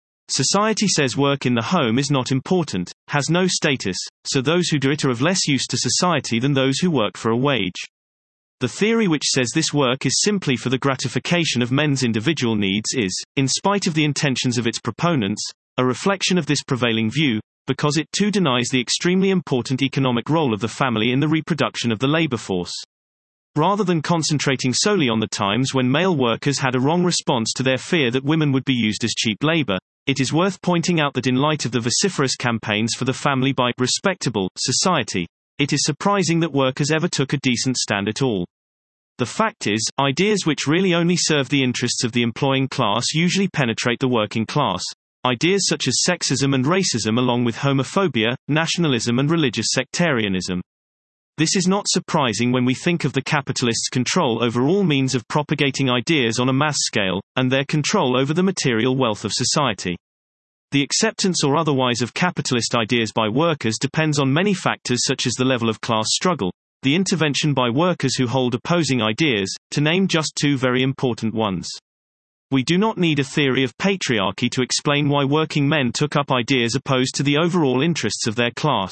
Society says work in the home is not important, has no status, so those who do it are of less use to society than those who work for a wage. The theory which says this work is simply for the gratification of men's individual needs is, in spite of the intentions of its proponents, a reflection of this prevailing view, because it too denies the extremely important economic role of the family in the reproduction of the labor force. Rather than concentrating solely on the times when male workers had a wrong response to their fear that women would be used as cheap labor, it is worth pointing out that in light of the vociferous campaigns for the family by respectable society, it is surprising that workers ever took a decent stand at all. The fact is, ideas which really only serve the interests of the employing class usually penetrate the working class. Ideas such as sexism and racism along with homophobia, nationalism and religious sectarianism. This is not surprising when we think of the capitalists' control over all means of propagating ideas on a mass scale, and their control over the material wealth of society. The acceptance or otherwise of capitalist ideas by workers depends on many factors such as the level of class struggle, the intervention by workers who hold opposing ideas, to name just two very important ones. We do not need a theory of patriarchy to explain why working men took up ideas opposed to the overall interests of their class.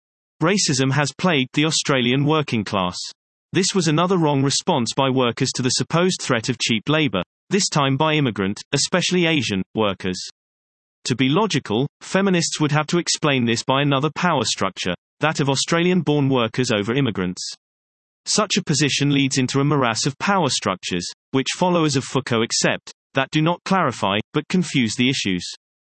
Racism has plagued the Australian working class. This was another wrong response by workers to the supposed threat of cheap labor, this time by immigrant, especially Asian, workers. To be logical, feminists would have to explain this by another power structure, that of Australian-born workers over immigrants. Such a position leads into a morass of power structures, which followers of Foucault accept, that do not clarify, but confuse the issues.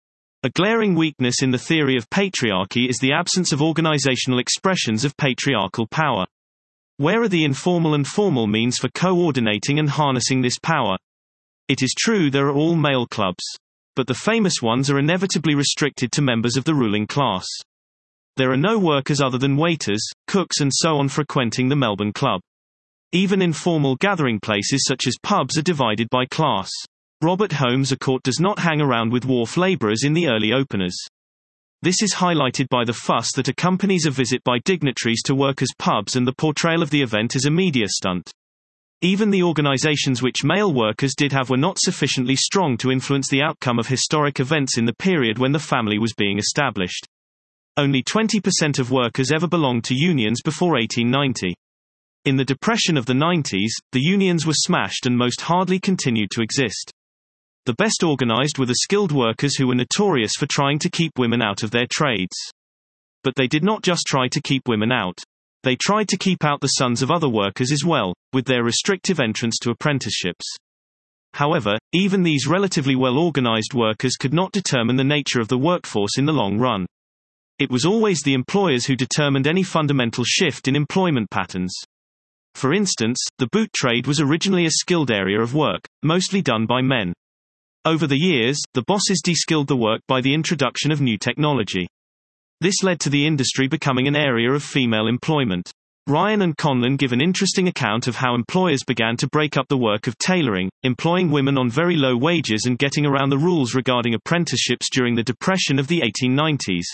A glaring weakness in the theory of patriarchy is the absence of organizational expressions of patriarchal power. Where are the informal and formal means for coordinating and harnessing this power? It is true there are all male clubs. But the famous ones are inevitably restricted to members of the ruling class. There are no workers other than waiters, cooks and so on frequenting the Melbourne Club. Even informal gathering places such as pubs are divided by class. Robert Holmes A court does not hang around with wharf labourers in the early openers. This is highlighted by the fuss that accompanies a visit by dignitaries to workers' pubs and the portrayal of the event as a media stunt. Even the organisations which male workers did have were not sufficiently strong to influence the outcome of historic events in the period when the family was being established. Only 20% of workers ever belonged to unions before 1890. In the Depression of the 90s, the unions were smashed and most hardly continued to exist. The best organised were the skilled workers who were notorious for trying to keep women out of their trades. But they did not just try to keep women out. They tried to keep out the sons of other workers as well, with their restrictive entrance to apprenticeships. However, even these relatively well-organised workers could not determine the nature of the workforce in the long run. It was always the employers who determined any fundamental shift in employment patterns. For instance, the boot trade was originally a skilled area of work, mostly done by men. Over the years, the bosses de-skilled the work by the introduction of new technology. This led to the industry becoming an area of female employment. Ryan and Conlon give an interesting account of how employers began to break up the work of tailoring, employing women on very low wages and getting around the rules regarding apprenticeships during the Depression of the 1890s.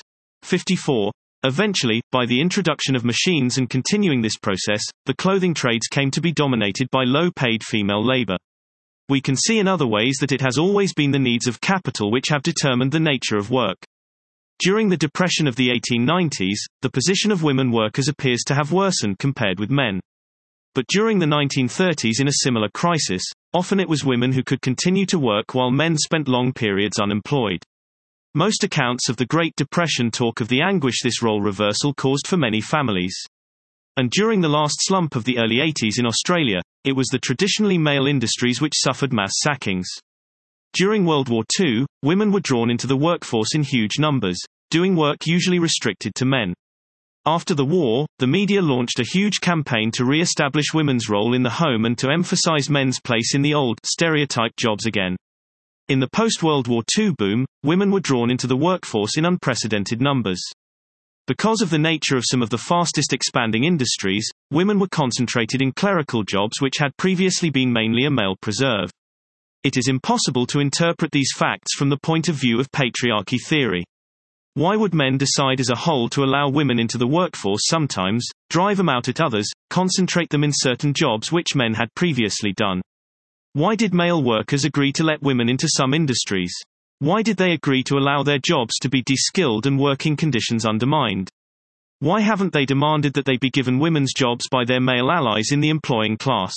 54. Eventually, by the introduction of machines and continuing this process, the clothing trades came to be dominated by low-paid female labor. We can see in other ways that it has always been the needs of capital which have determined the nature of work. During the Depression of the 1890s, the position of women workers appears to have worsened compared with men. But during the 1930s in a similar crisis, often it was women who could continue to work while men spent long periods unemployed. Most accounts of the Great Depression talk of the anguish this role reversal caused for many families. And during the last slump of the early 80s in Australia, it was the traditionally male industries which suffered mass sackings. During World War II, women were drawn into the workforce in huge numbers, doing work usually restricted to men. After the war, the media launched a huge campaign to re-establish women's role in the home and to emphasize men's place in the old, stereotyped jobs again. In the post-World War II boom, women were drawn into the workforce in unprecedented numbers. Because of the nature of some of the fastest expanding industries, women were concentrated in clerical jobs which had previously been mainly a male preserve. It is impossible to interpret these facts from the point of view of patriarchy theory. Why would men decide as a whole to allow women into the workforce sometimes, drive them out at others, concentrate them in certain jobs which men had previously done? Why did male workers agree to let women into some industries? Why did they agree to allow their jobs to be de-skilled and working conditions undermined? Why haven't they demanded that they be given women's jobs by their male allies in the employing class?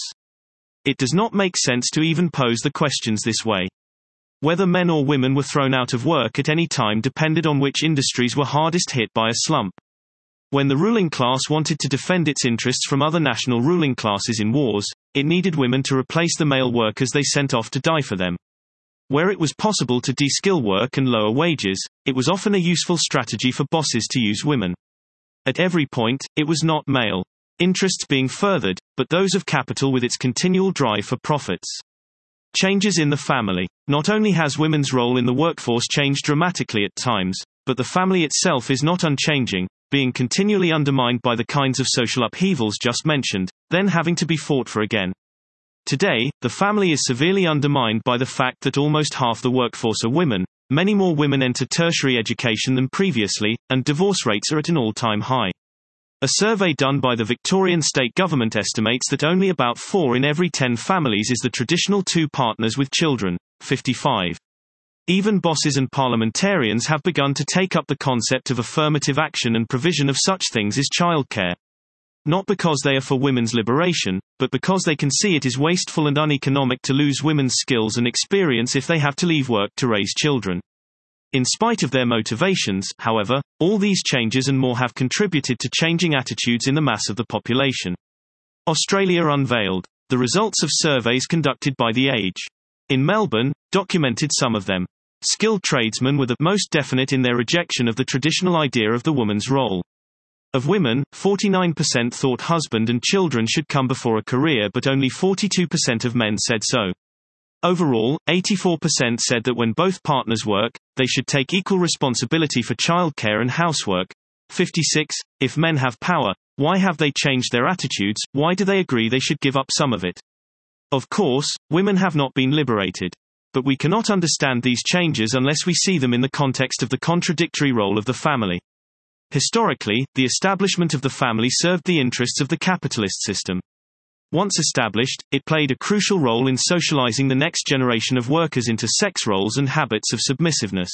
It does not make sense to even pose the questions this way. Whether men or women were thrown out of work at any time depended on which industries were hardest hit by a slump. When the ruling class wanted to defend its interests from other national ruling classes in wars, it needed women to replace the male workers they sent off to die for them. Where it was possible to de-skill work and lower wages, it was often a useful strategy for bosses to use women. At every point, it was not male interests being furthered, but those of capital with its continual drive for profits. Changes in the family. Not only has women's role in the workforce changed dramatically at times, but the family itself is not unchanging, being continually undermined by the kinds of social upheavals just mentioned, then having to be fought for again. Today, the family is severely undermined by the fact that almost half the workforce are women, many more women enter tertiary education than previously, and divorce rates are at an all-time high. A survey done by the Victorian state government estimates that only about 4 in every 10 families is the traditional 2 partners with children. 55. Even bosses and parliamentarians have begun to take up the concept of affirmative action and provision of such things as childcare. Not because they are for women's liberation, but because they can see it is wasteful and uneconomic to lose women's skills and experience if they have to leave work to raise children. In spite of their motivations, however, all these changes and more have contributed to changing attitudes in the mass of the population. Australia unveiled the results of surveys conducted by The Age. In Melbourne, documented some of them. Skilled tradesmen were the most definite in their rejection of the traditional idea of the woman's role. Of women, 49% thought husband and children should come before a career, but only 42% of men said so. Overall, 84% said that when both partners work, they should take equal responsibility for childcare and housework. 56. If men have power, Why have they changed their attitudes? Why do they agree they should give up some of it? Of course, women have not been liberated. But we cannot understand these changes unless we see them in the context of the contradictory role of the family. Historically, the establishment of the family served the interests of the capitalist system. Once established, it played a crucial role in socializing the next generation of workers into sex roles and habits of submissiveness.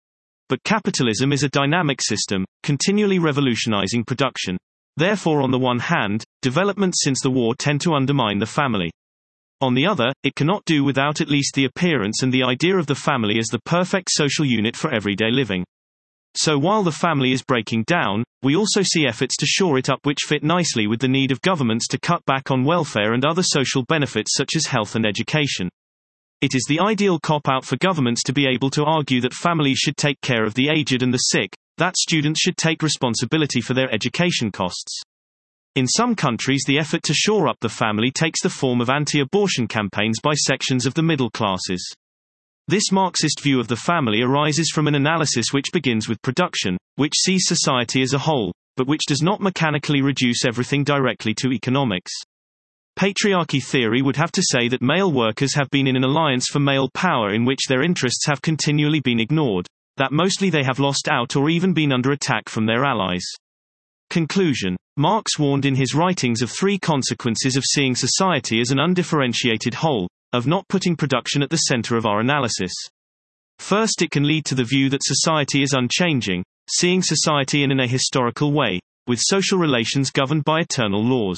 But capitalism is a dynamic system, continually revolutionizing production. Therefore, on the one hand, developments since the war tend to undermine the family. On the other, it cannot do without at least the appearance and the idea of the family as the perfect social unit for everyday living. So while the family is breaking down, we also see efforts to shore it up which fit nicely with the need of governments to cut back on welfare and other social benefits such as health and education. It is the ideal cop-out for governments to be able to argue that families should take care of the aged and the sick, that students should take responsibility for their education costs. In some countries, the effort to shore up the family takes the form of anti-abortion campaigns by sections of the middle classes. This Marxist view of the family arises from an analysis which begins with production, which sees society as a whole, but which does not mechanically reduce everything directly to economics. Patriarchy theory would have to say that male workers have been in an alliance for male power in which their interests have continually been ignored, that mostly they have lost out or even been under attack from their allies. Conclusion. Marx warned in his writings of three consequences of seeing society as an undifferentiated whole, of not putting production at the center of our analysis. First, it can lead to the view that society is unchanging, seeing society in an ahistorical way, with social relations governed by eternal laws.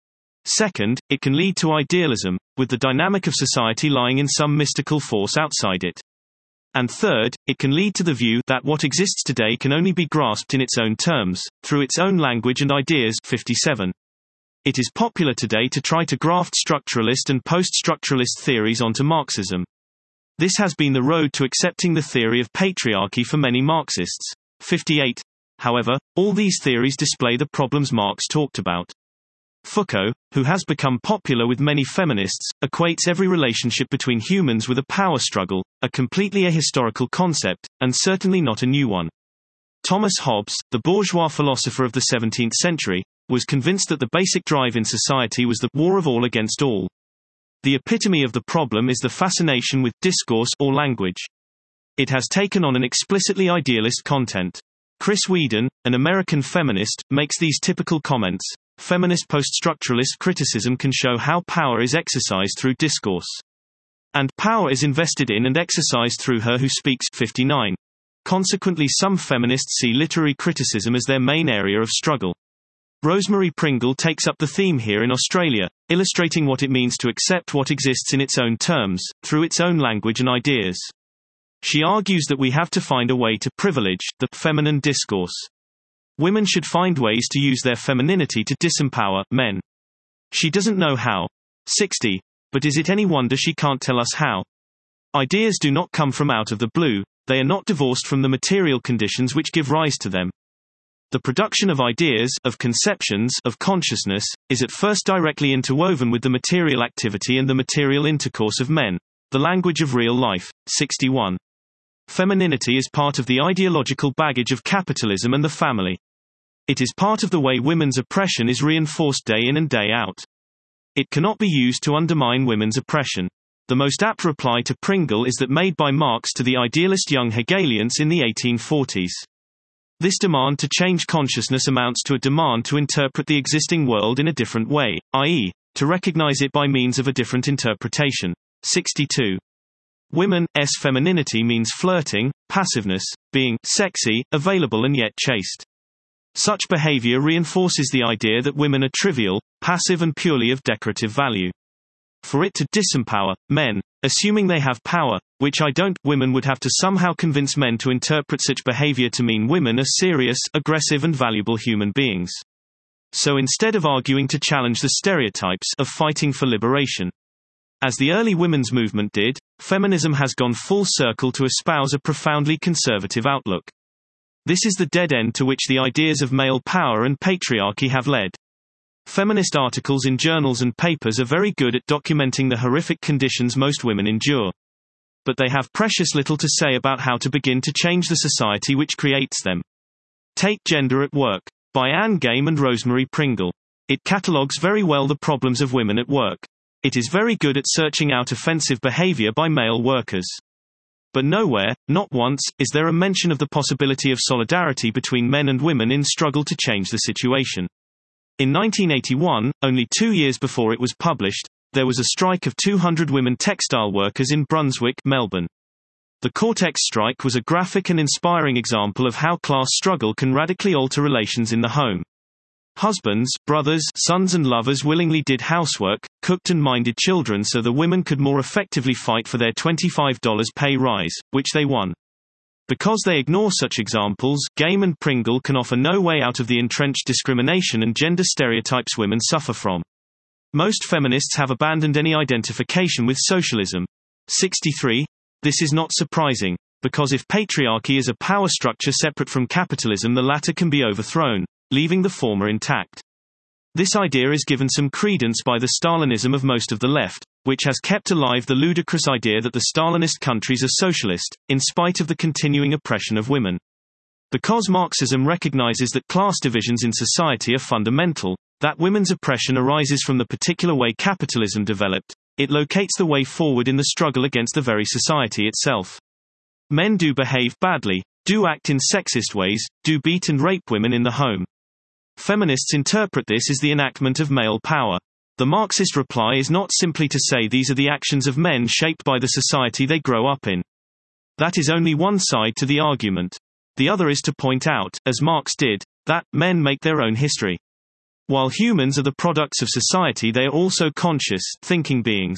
Second, it can lead to idealism, with the dynamic of society lying in some mystical force outside it. And third, it can lead to the view that what exists today can only be grasped in its own terms, through its own language and ideas. 57. It is popular today to try to graft structuralist and post-structuralist theories onto Marxism. This has been the road to accepting the theory of patriarchy for many Marxists. 58. However, all these theories display the problems Marx talked about. Foucault, who has become popular with many feminists, equates every relationship between humans with a power struggle, a completely ahistorical concept, and certainly not a new one. Thomas Hobbes, the bourgeois philosopher of the 17th century, was convinced that the basic drive in society was the war of all against all. The epitome of the problem is the fascination with discourse or language. It has taken on an explicitly idealist content. Chris Whedon, an American feminist, makes these typical comments. Feminist post-structuralist criticism can show how power is exercised through discourse. And power is invested in and exercised through her who speaks. 59. Consequently, some feminists see literary criticism as their main area of struggle. Rosemary Pringle takes up the theme here in Australia, illustrating what it means to accept what exists in its own terms, through its own language and ideas. She argues that we have to find a way to privilege the feminine discourse. Women should find ways to use their femininity to disempower men. She doesn't know how. 60. But is it any wonder she can't tell us how? Ideas do not come from out of the blue, they are not divorced from the material conditions which give rise to them. The production of ideas, of conceptions, of consciousness, is at first directly interwoven with the material activity and the material intercourse of men, the language of real life. 61. Femininity is part of the ideological baggage of capitalism and the family. It is part of the way women's oppression is reinforced day in and day out. It cannot be used to undermine women's oppression. The most apt reply to Pringle is that made by Marx to the idealist young Hegelians in the 1840s. This demand to change consciousness amounts to a demand to interpret the existing world in a different way, i.e., to recognize it by means of a different interpretation. 62. Women's femininity means flirting, passiveness, being sexy, available and yet chaste. Such behavior reinforces the idea that women are trivial, passive and purely of decorative value. For it to disempower men, assuming they have power, which I don't, women would have to somehow convince men to interpret such behavior to mean women are serious, aggressive and valuable human beings. So instead of arguing to challenge the stereotypes of fighting for liberation, as the early women's movement did, feminism has gone full circle to espouse a profoundly conservative outlook. This is the dead end to which the ideas of male power and patriarchy have led. Feminist articles in journals and papers are very good at documenting the horrific conditions most women endure. But they have precious little to say about how to begin to change the society which creates them. Take gender at work. by Anne Game and Rosemary Pringle. It catalogues very well the problems of women at work. It is very good at searching out offensive behavior by male workers. But nowhere, not once, is there a mention of the possibility of solidarity between men and women in struggle to change the situation. In 1981, only 2 years before it was published, there was a strike of 200 women textile workers in Brunswick, Melbourne. The Cortex strike was a graphic and inspiring example of how class struggle can radically alter relations in the home. Husbands, brothers, sons and lovers willingly did housework, cooked and minded children so the women could more effectively fight for their $25 pay rise, which they won. Because they ignore such examples, Game and Pringle can offer no way out of the entrenched discrimination and gender stereotypes women suffer from. Most feminists have abandoned any identification with socialism. 63. This is not surprising, because if patriarchy is a power structure separate from capitalism, the latter can be overthrown, leaving the former intact. This idea is given some credence by the Stalinism of most of the left, which has kept alive the ludicrous idea that the Stalinist countries are socialist, in spite of the continuing oppression of women. Because Marxism recognizes that class divisions in society are fundamental, that women's oppression arises from the particular way capitalism developed, it locates the way forward in the struggle against the very society itself. Men do behave badly, do act in sexist ways, do beat and rape women in the home. Feminists interpret this as the enactment of male power. The Marxist reply is not simply to say these are the actions of men shaped by the society they grow up in. That is only one side to the argument. The other is to point out, as Marx did, that men make their own history. While humans are the products of society, they are also conscious, thinking beings.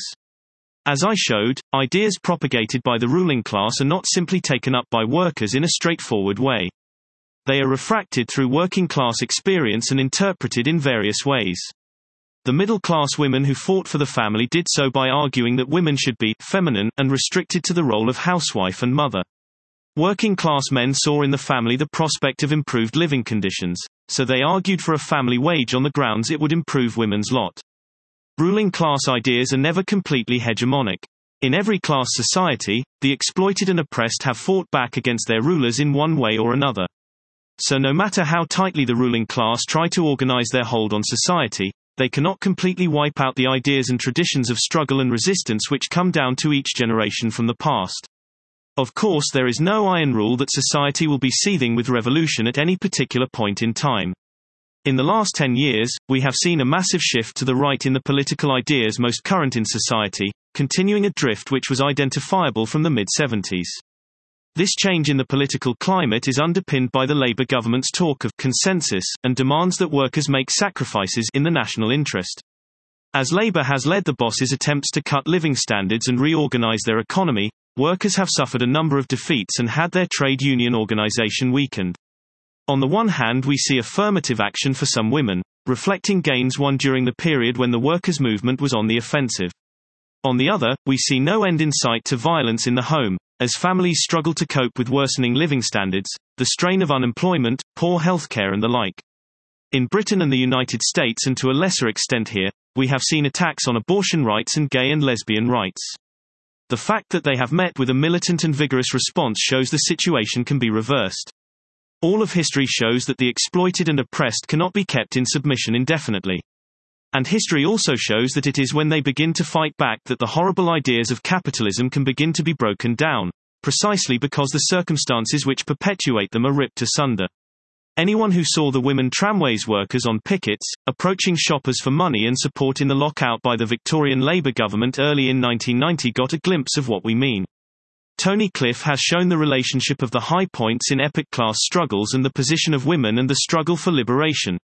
As I showed, ideas propagated by the ruling class are not simply taken up by workers in a straightforward way. They are refracted through working-class experience and interpreted in various ways. The middle-class women who fought for the family did so by arguing that women should be feminine and restricted to the role of housewife and mother. Working-class men saw in the family the prospect of improved living conditions, so they argued for a family wage on the grounds it would improve women's lot. Ruling-class ideas are never completely hegemonic. In every class society, the exploited and oppressed have fought back against their rulers in one way or another. So no matter how tightly the ruling class try to organize their hold on society, they cannot completely wipe out the ideas and traditions of struggle and resistance which come down to each generation from the past. Of course, there is no iron rule that society will be seething with revolution at any particular point in time. In the last 10 years, we have seen a massive shift to the right in the political ideas most current in society, continuing a drift which was identifiable from the mid-70s. This change in the political climate is underpinned by the Labour government's talk of consensus and demands that workers make sacrifices in the national interest. As Labour has led the boss's attempts to cut living standards and reorganise their economy, workers have suffered a number of defeats and had their trade union organisation weakened. On the one hand, we see affirmative action for some women, reflecting gains won during the period when the workers' movement was on the offensive. On the other, we see no end in sight to violence in the home, as families struggle to cope with worsening living standards, the strain of unemployment, poor healthcare and the like. In Britain and the United States, and to a lesser extent here, we have seen attacks on abortion rights and gay and lesbian rights. The fact that they have met with a militant and vigorous response shows the situation can be reversed. All of history shows that the exploited and oppressed cannot be kept in submission indefinitely. And history also shows that it is when they begin to fight back that the horrible ideas of capitalism can begin to be broken down, precisely because the circumstances which perpetuate them are ripped asunder. Anyone who saw the women tramways workers on pickets, approaching shoppers for money and support in the lockout by the Victorian Labour government early in 1990 got a glimpse of what we mean. Tony Cliff has shown the relationship of the high points in epic class struggles and the position of women and the struggle for liberation.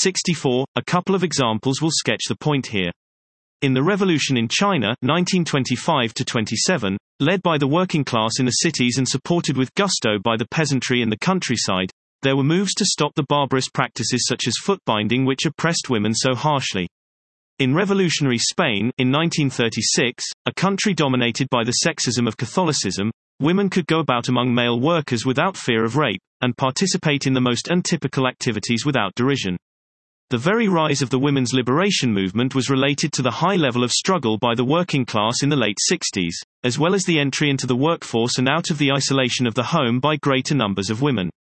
64. A couple of examples will sketch the point here. In the revolution in China, 1925–27, led by the working class in the cities and supported with gusto by the peasantry in the countryside, there were moves to stop the barbarous practices such as foot binding which oppressed women so harshly. In revolutionary Spain, in 1936, a country dominated by the sexism of Catholicism, women could go about among male workers without fear of rape, and participate in the most untypical activities without derision. The very rise of the women's liberation movement was related to the high level of struggle by the working class in the late 60s, as well as the entry into the workforce and out of the isolation of the home by greater numbers of women.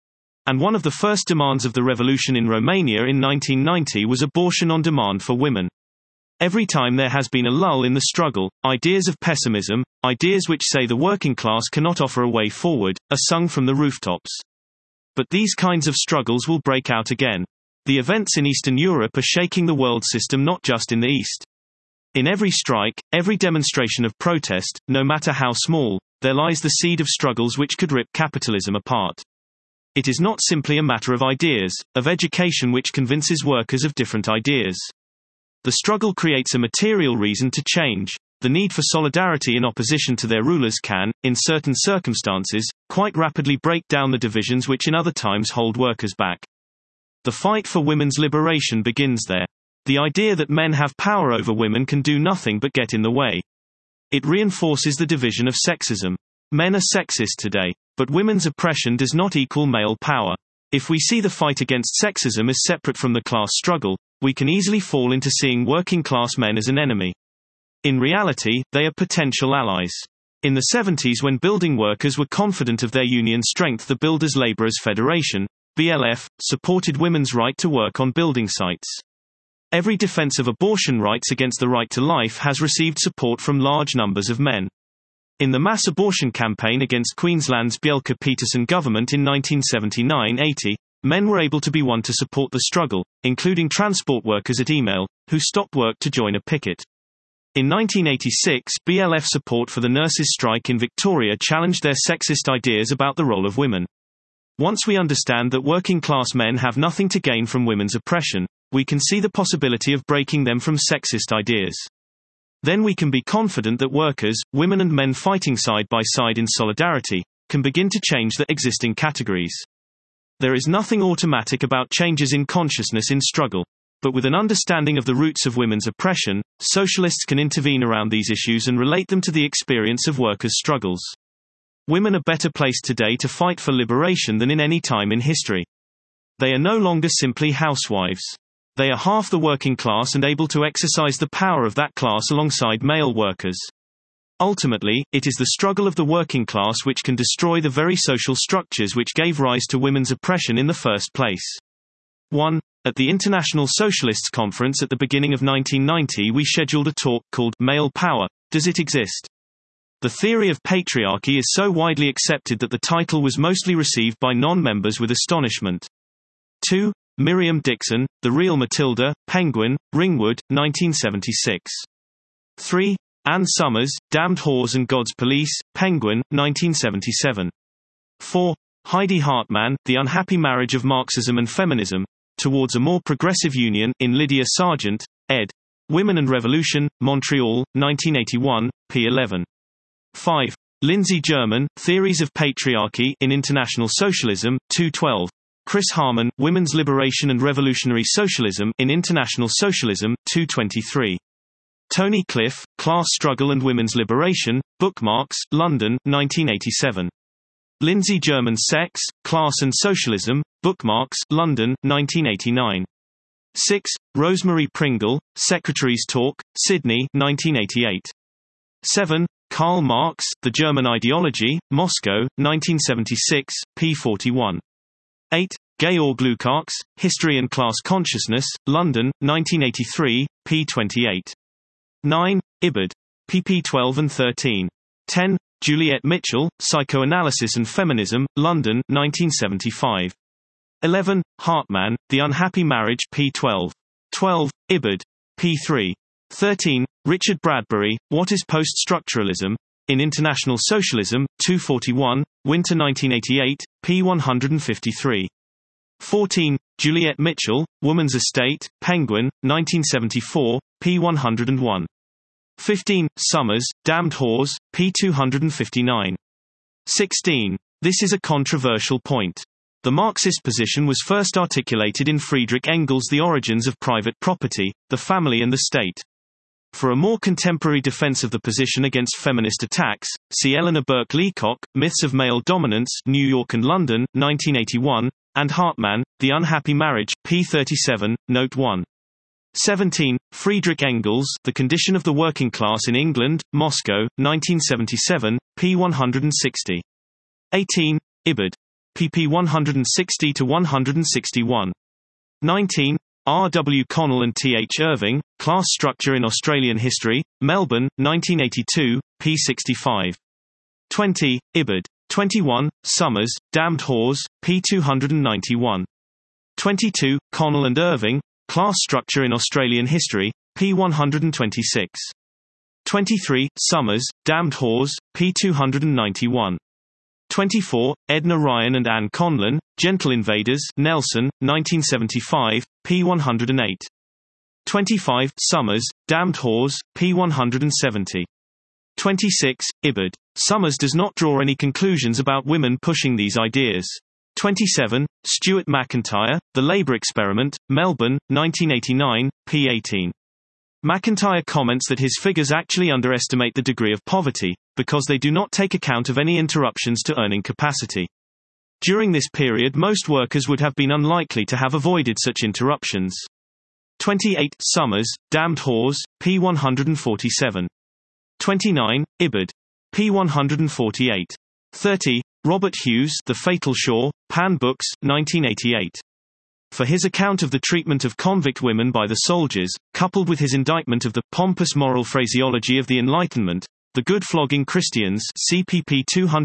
And one of the first demands of the revolution in Romania in 1990 was abortion on demand for women. Every time there has been a lull in the struggle, ideas of pessimism, ideas which say the working class cannot offer a way forward, are sung from the rooftops. But these kinds of struggles will break out again. The events in Eastern Europe are shaking the world system, not just in the East. In every strike, every demonstration of protest, no matter how small, there lies the seed of struggles which could rip capitalism apart. It is not simply a matter of ideas, of education which convinces workers of different ideas. The struggle creates a material reason to change. The need for solidarity in opposition to their rulers can, in certain circumstances, quite rapidly break down the divisions which in other times hold workers back. The fight for women's liberation begins there. The idea that men have power over women can do nothing but get in the way. It reinforces the division of sexism. Men are sexist today, but women's oppression does not equal male power. If we see the fight against sexism as separate from the class struggle, we can easily fall into seeing working-class men as an enemy. In reality, they are potential allies. In the 70s, when building workers were confident of their union strength, the Builders Labourers Federation, BLF, supported women's right to work on building sites. Every defense of abortion rights against the right to life has received support from large numbers of men. In the mass abortion campaign against Queensland's Bjelke-Petersen government in 1979-80, men were able to be won to support the struggle, including transport workers at Email, who stopped work to join a picket. In 1986, BLF support for the nurses' strike in Victoria challenged their sexist ideas about the role of women. Once we understand that working-class men have nothing to gain from women's oppression, we can see the possibility of breaking them from sexist ideas. Then we can be confident that workers, women and men fighting side by side in solidarity, can begin to change the existing categories. There is nothing automatic about changes in consciousness in struggle. But with an understanding of the roots of women's oppression, socialists can intervene around these issues and relate them to the experience of workers' struggles. Women are better placed today to fight for liberation than in any time in history. They are no longer simply housewives. They are half the working class and able to exercise the power of that class alongside male workers. Ultimately, it is the struggle of the working class which can destroy the very social structures which gave rise to women's oppression in the first place. 1. At the International Socialists Conference at the beginning of 1990, we scheduled a talk called Male Power, Does It Exist? The theory of patriarchy is so widely accepted that the title was mostly received by non-members with astonishment. 2. Miriam Dixon, The Real Matilda, Penguin, Ringwood, 1976. 3. Ann Summers, Damned Whores and God's Police, Penguin, 1977. 4. Heidi Hartman, The Unhappy Marriage of Marxism and Feminism, Towards a More Progressive Union, in Lydia Sargent, ed. Women and Revolution, Montreal, 1981, p. 11. 5. Lindsay German, Theories of Patriarchy in International Socialism, 212. Chris Harman, Women's Liberation and Revolutionary Socialism in International Socialism, 223. Tony Cliff, Class Struggle and Women's Liberation, Bookmarks, London, 1987. Lindsay German, Sex, Class and Socialism, Bookmarks, London, 1989. 6. Rosemary Pringle, Secretary's Talk, Sydney, 1988. 7. Karl Marx, The German Ideology, Moscow, 1976, p. 41. 8. Georg Lukács, History and Class Consciousness, London, 1983, p. 28. 9. Ibid. pp. 12 and 13. 10. Juliet Mitchell, Psychoanalysis and Feminism, London, 1975. 11. Hartman, The Unhappy Marriage, p. 12. 12. Ibid. p. 3. 13. Richard Bradbury, What is Post-Structuralism? In International Socialism, 241, Winter 1988, p. 153. 14. Juliet Mitchell, Woman's Estate, Penguin, 1974, p. 101. 15. Summers, Damned Whores, p. 259. 16. This is a controversial point. The Marxist position was first articulated in Friedrich Engels' The Origins of Private Property, the Family and the State. For a more contemporary defense of the position against feminist attacks, see Eleanor Burke Leacock, Myths of Male Dominance, New York and London, 1981, and Hartman, The Unhappy Marriage, p. 37, note 1. 17. Friedrich Engels, The Condition of the Working Class in England, Moscow, 1977, p. 160. 18. Ibid. pp 160 to 161. 19. R. W. Connell and T. H. Irving, Class Structure in Australian History, Melbourne, 1982, p. 65. 20. Ibbard. 21. Summers, Damned Whores, p. 291. 22. Connell and Irving, Class Structure in Australian History, p. 126. 23. Summers, Damned Whores, p. 291. 24. Edna Ryan and Anne Conlon, Gentle Invaders, Nelson, 1975, p. 108. 25. Summers, Damned Whores, p. 170. 26. Ibbard. Summers does not draw any conclusions about women pushing these ideas. 27. Stuart McIntyre, The Labour Experiment, Melbourne, 1989, p. 18. McIntyre comments that his figures actually underestimate the degree of poverty, because they do not take account of any interruptions to earning capacity. During this period most workers would have been unlikely to have avoided such interruptions. 28. Summers, Damned Whores, p. 147. 29. Ibbard. p. 148. 30. Robert Hughes, The Fatal Shore, Pan Books, 1988. For his account of the treatment of convict women by the soldiers, coupled with his indictment of the pompous moral phraseology of the Enlightenment, The Good Flogging Christians, CPP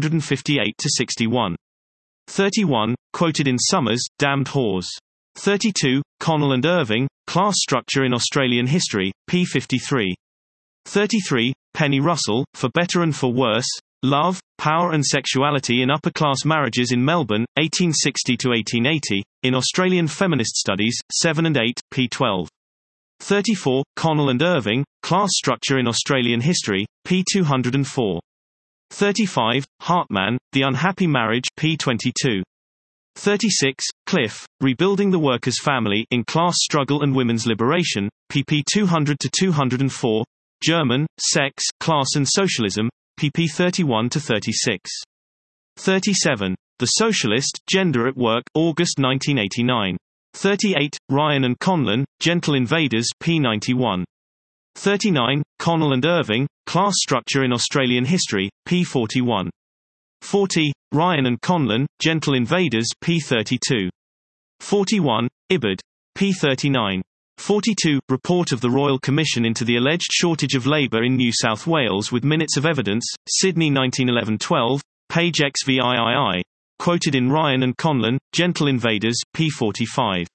258-61. 31. Quoted in Summers, Damned Whores. 32. Connell and Irving, Class Structure in Australian History, p. 53. 33. Penny Russell, For Better and for Worse, Love, Power and Sexuality in Upper-Class Marriages in Melbourne, 1860–1880, in Australian Feminist Studies, 7 and 8, p. 12. 34. Connell and Irving, Class Structure in Australian History, p. 204. 35. Hartman, The Unhappy Marriage, p. 22. 36. Cliff, Rebuilding the Workers' Family in Class Struggle and Women's Liberation, pp. 200–204. German, Sex, Class and Socialism, pp. 31–36. 37. The Socialist, Gender at Work, August 1989. 38. Ryan and Conlon, Gentle Invaders, p. 91. 39. Connell and Irving, Class Structure in Australian History, p. 41. 40. Ryan and Conlon, Gentle Invaders, p. 32. 41. Ibbard. p. 39. 42. Report of the Royal Commission into the alleged shortage of labour in New South Wales with minutes of evidence, Sydney 1911-12, page XVIII. Quoted in Ryan and Conlon, Gentle Invaders, p. 45.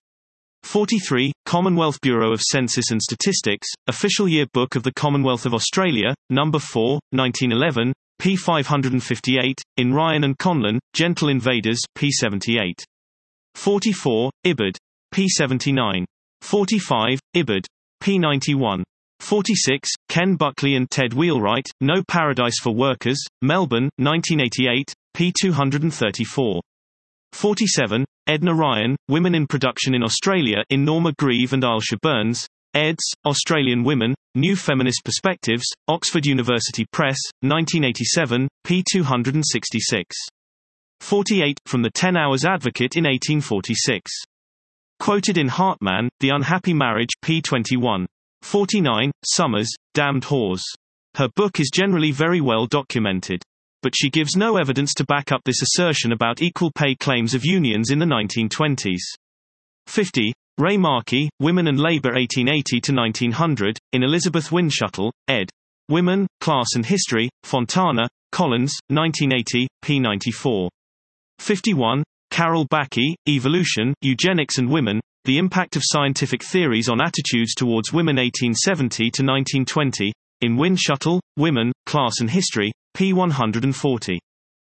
43. Commonwealth Bureau of Census and Statistics, Official Year Book of the Commonwealth of Australia, No. 4, 1911, p. 558, in Ryan and Conlon, Gentle Invaders, p. 78. 44. Ibbard. p. 79. 45. Ibbard. p. 91. 46. Ken Buckley and Ted Wheelwright, No Paradise for Workers, Melbourne, 1988, p. 234. 47. Edna Ryan, Women in Production in Australia in Norma Grieve and Ailsha Burns, eds. Australian Women, New Feminist Perspectives, Oxford University Press, 1987, p. 266. 48. From the 10 Hours Advocate in 1846. Quoted in Hartman, The Unhappy Marriage, p. 21. 49. Summers, Damned Whores. Her book is generally very well documented. But she gives no evidence to back up this assertion about equal pay claims of unions in the 1920s. 50. Ray Markey, Women and Labour 1880–1900, in Elizabeth Windschuttle, ed. Women, Class and History, Fontana, Collins, 1980, p. 94. 51. Carol Backey, Evolution, Eugenics and Women, The Impact of Scientific Theories on Attitudes Towards Women 1870–1920, in Windschuttle, Women, Class and History, p. 140.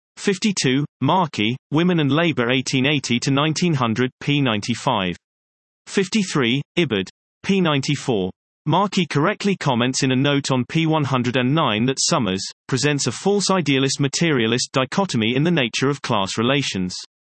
52. Markey, Women and Labour 1880–1900, p. 95. 53. Ibbard. p. 94. Markey correctly comments in a note on p. 109 that Summers presents a false idealist-materialist dichotomy in the nature of class relations.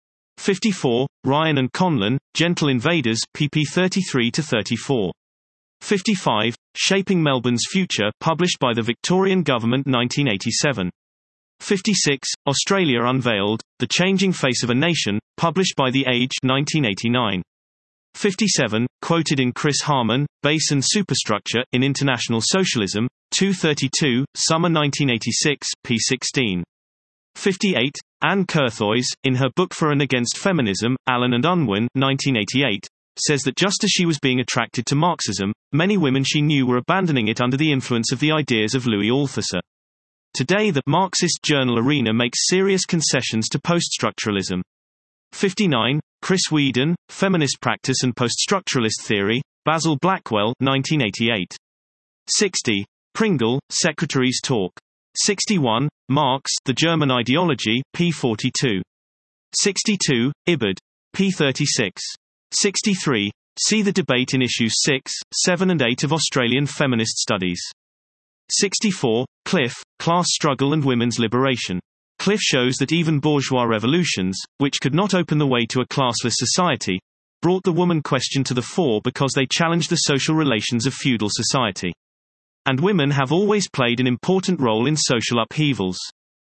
54. Ryan and Conlon, Gentle Invaders, pp. 33–34. 55. Shaping Melbourne's Future, published by the Victorian Government 1987. 56. Australia Unveiled, The Changing Face of a Nation, published by The Age 1989. 57. Quoted in Chris Harman, Base and Superstructure, in International Socialism, 232, Summer 1986, p. 16. 58. Anne Curthoys, in her book For and Against Feminism, Allen and Unwin, 1988, says that just as she was being attracted to Marxism, many women she knew were abandoning it under the influence of the ideas of Louis Althusser. Today the Marxist journal arena makes serious concessions to poststructuralism. 59. Chris Whedon, Feminist Practice and Poststructuralist Theory, Basil Blackwell, 1988. 60. Pringle, Secretary's Talk. 61. Marx, The German Ideology, p. 42. 62. Ibbard. p. 36. 63. See the debate in issues 6, 7 and 8 of Australian Feminist Studies. 64. Cliff, Class Struggle and Women's Liberation. Cliff shows that even bourgeois revolutions, which could not open the way to a classless society, brought the woman question to the fore because they challenged the social relations of feudal society. And women have always played an important role in social upheavals.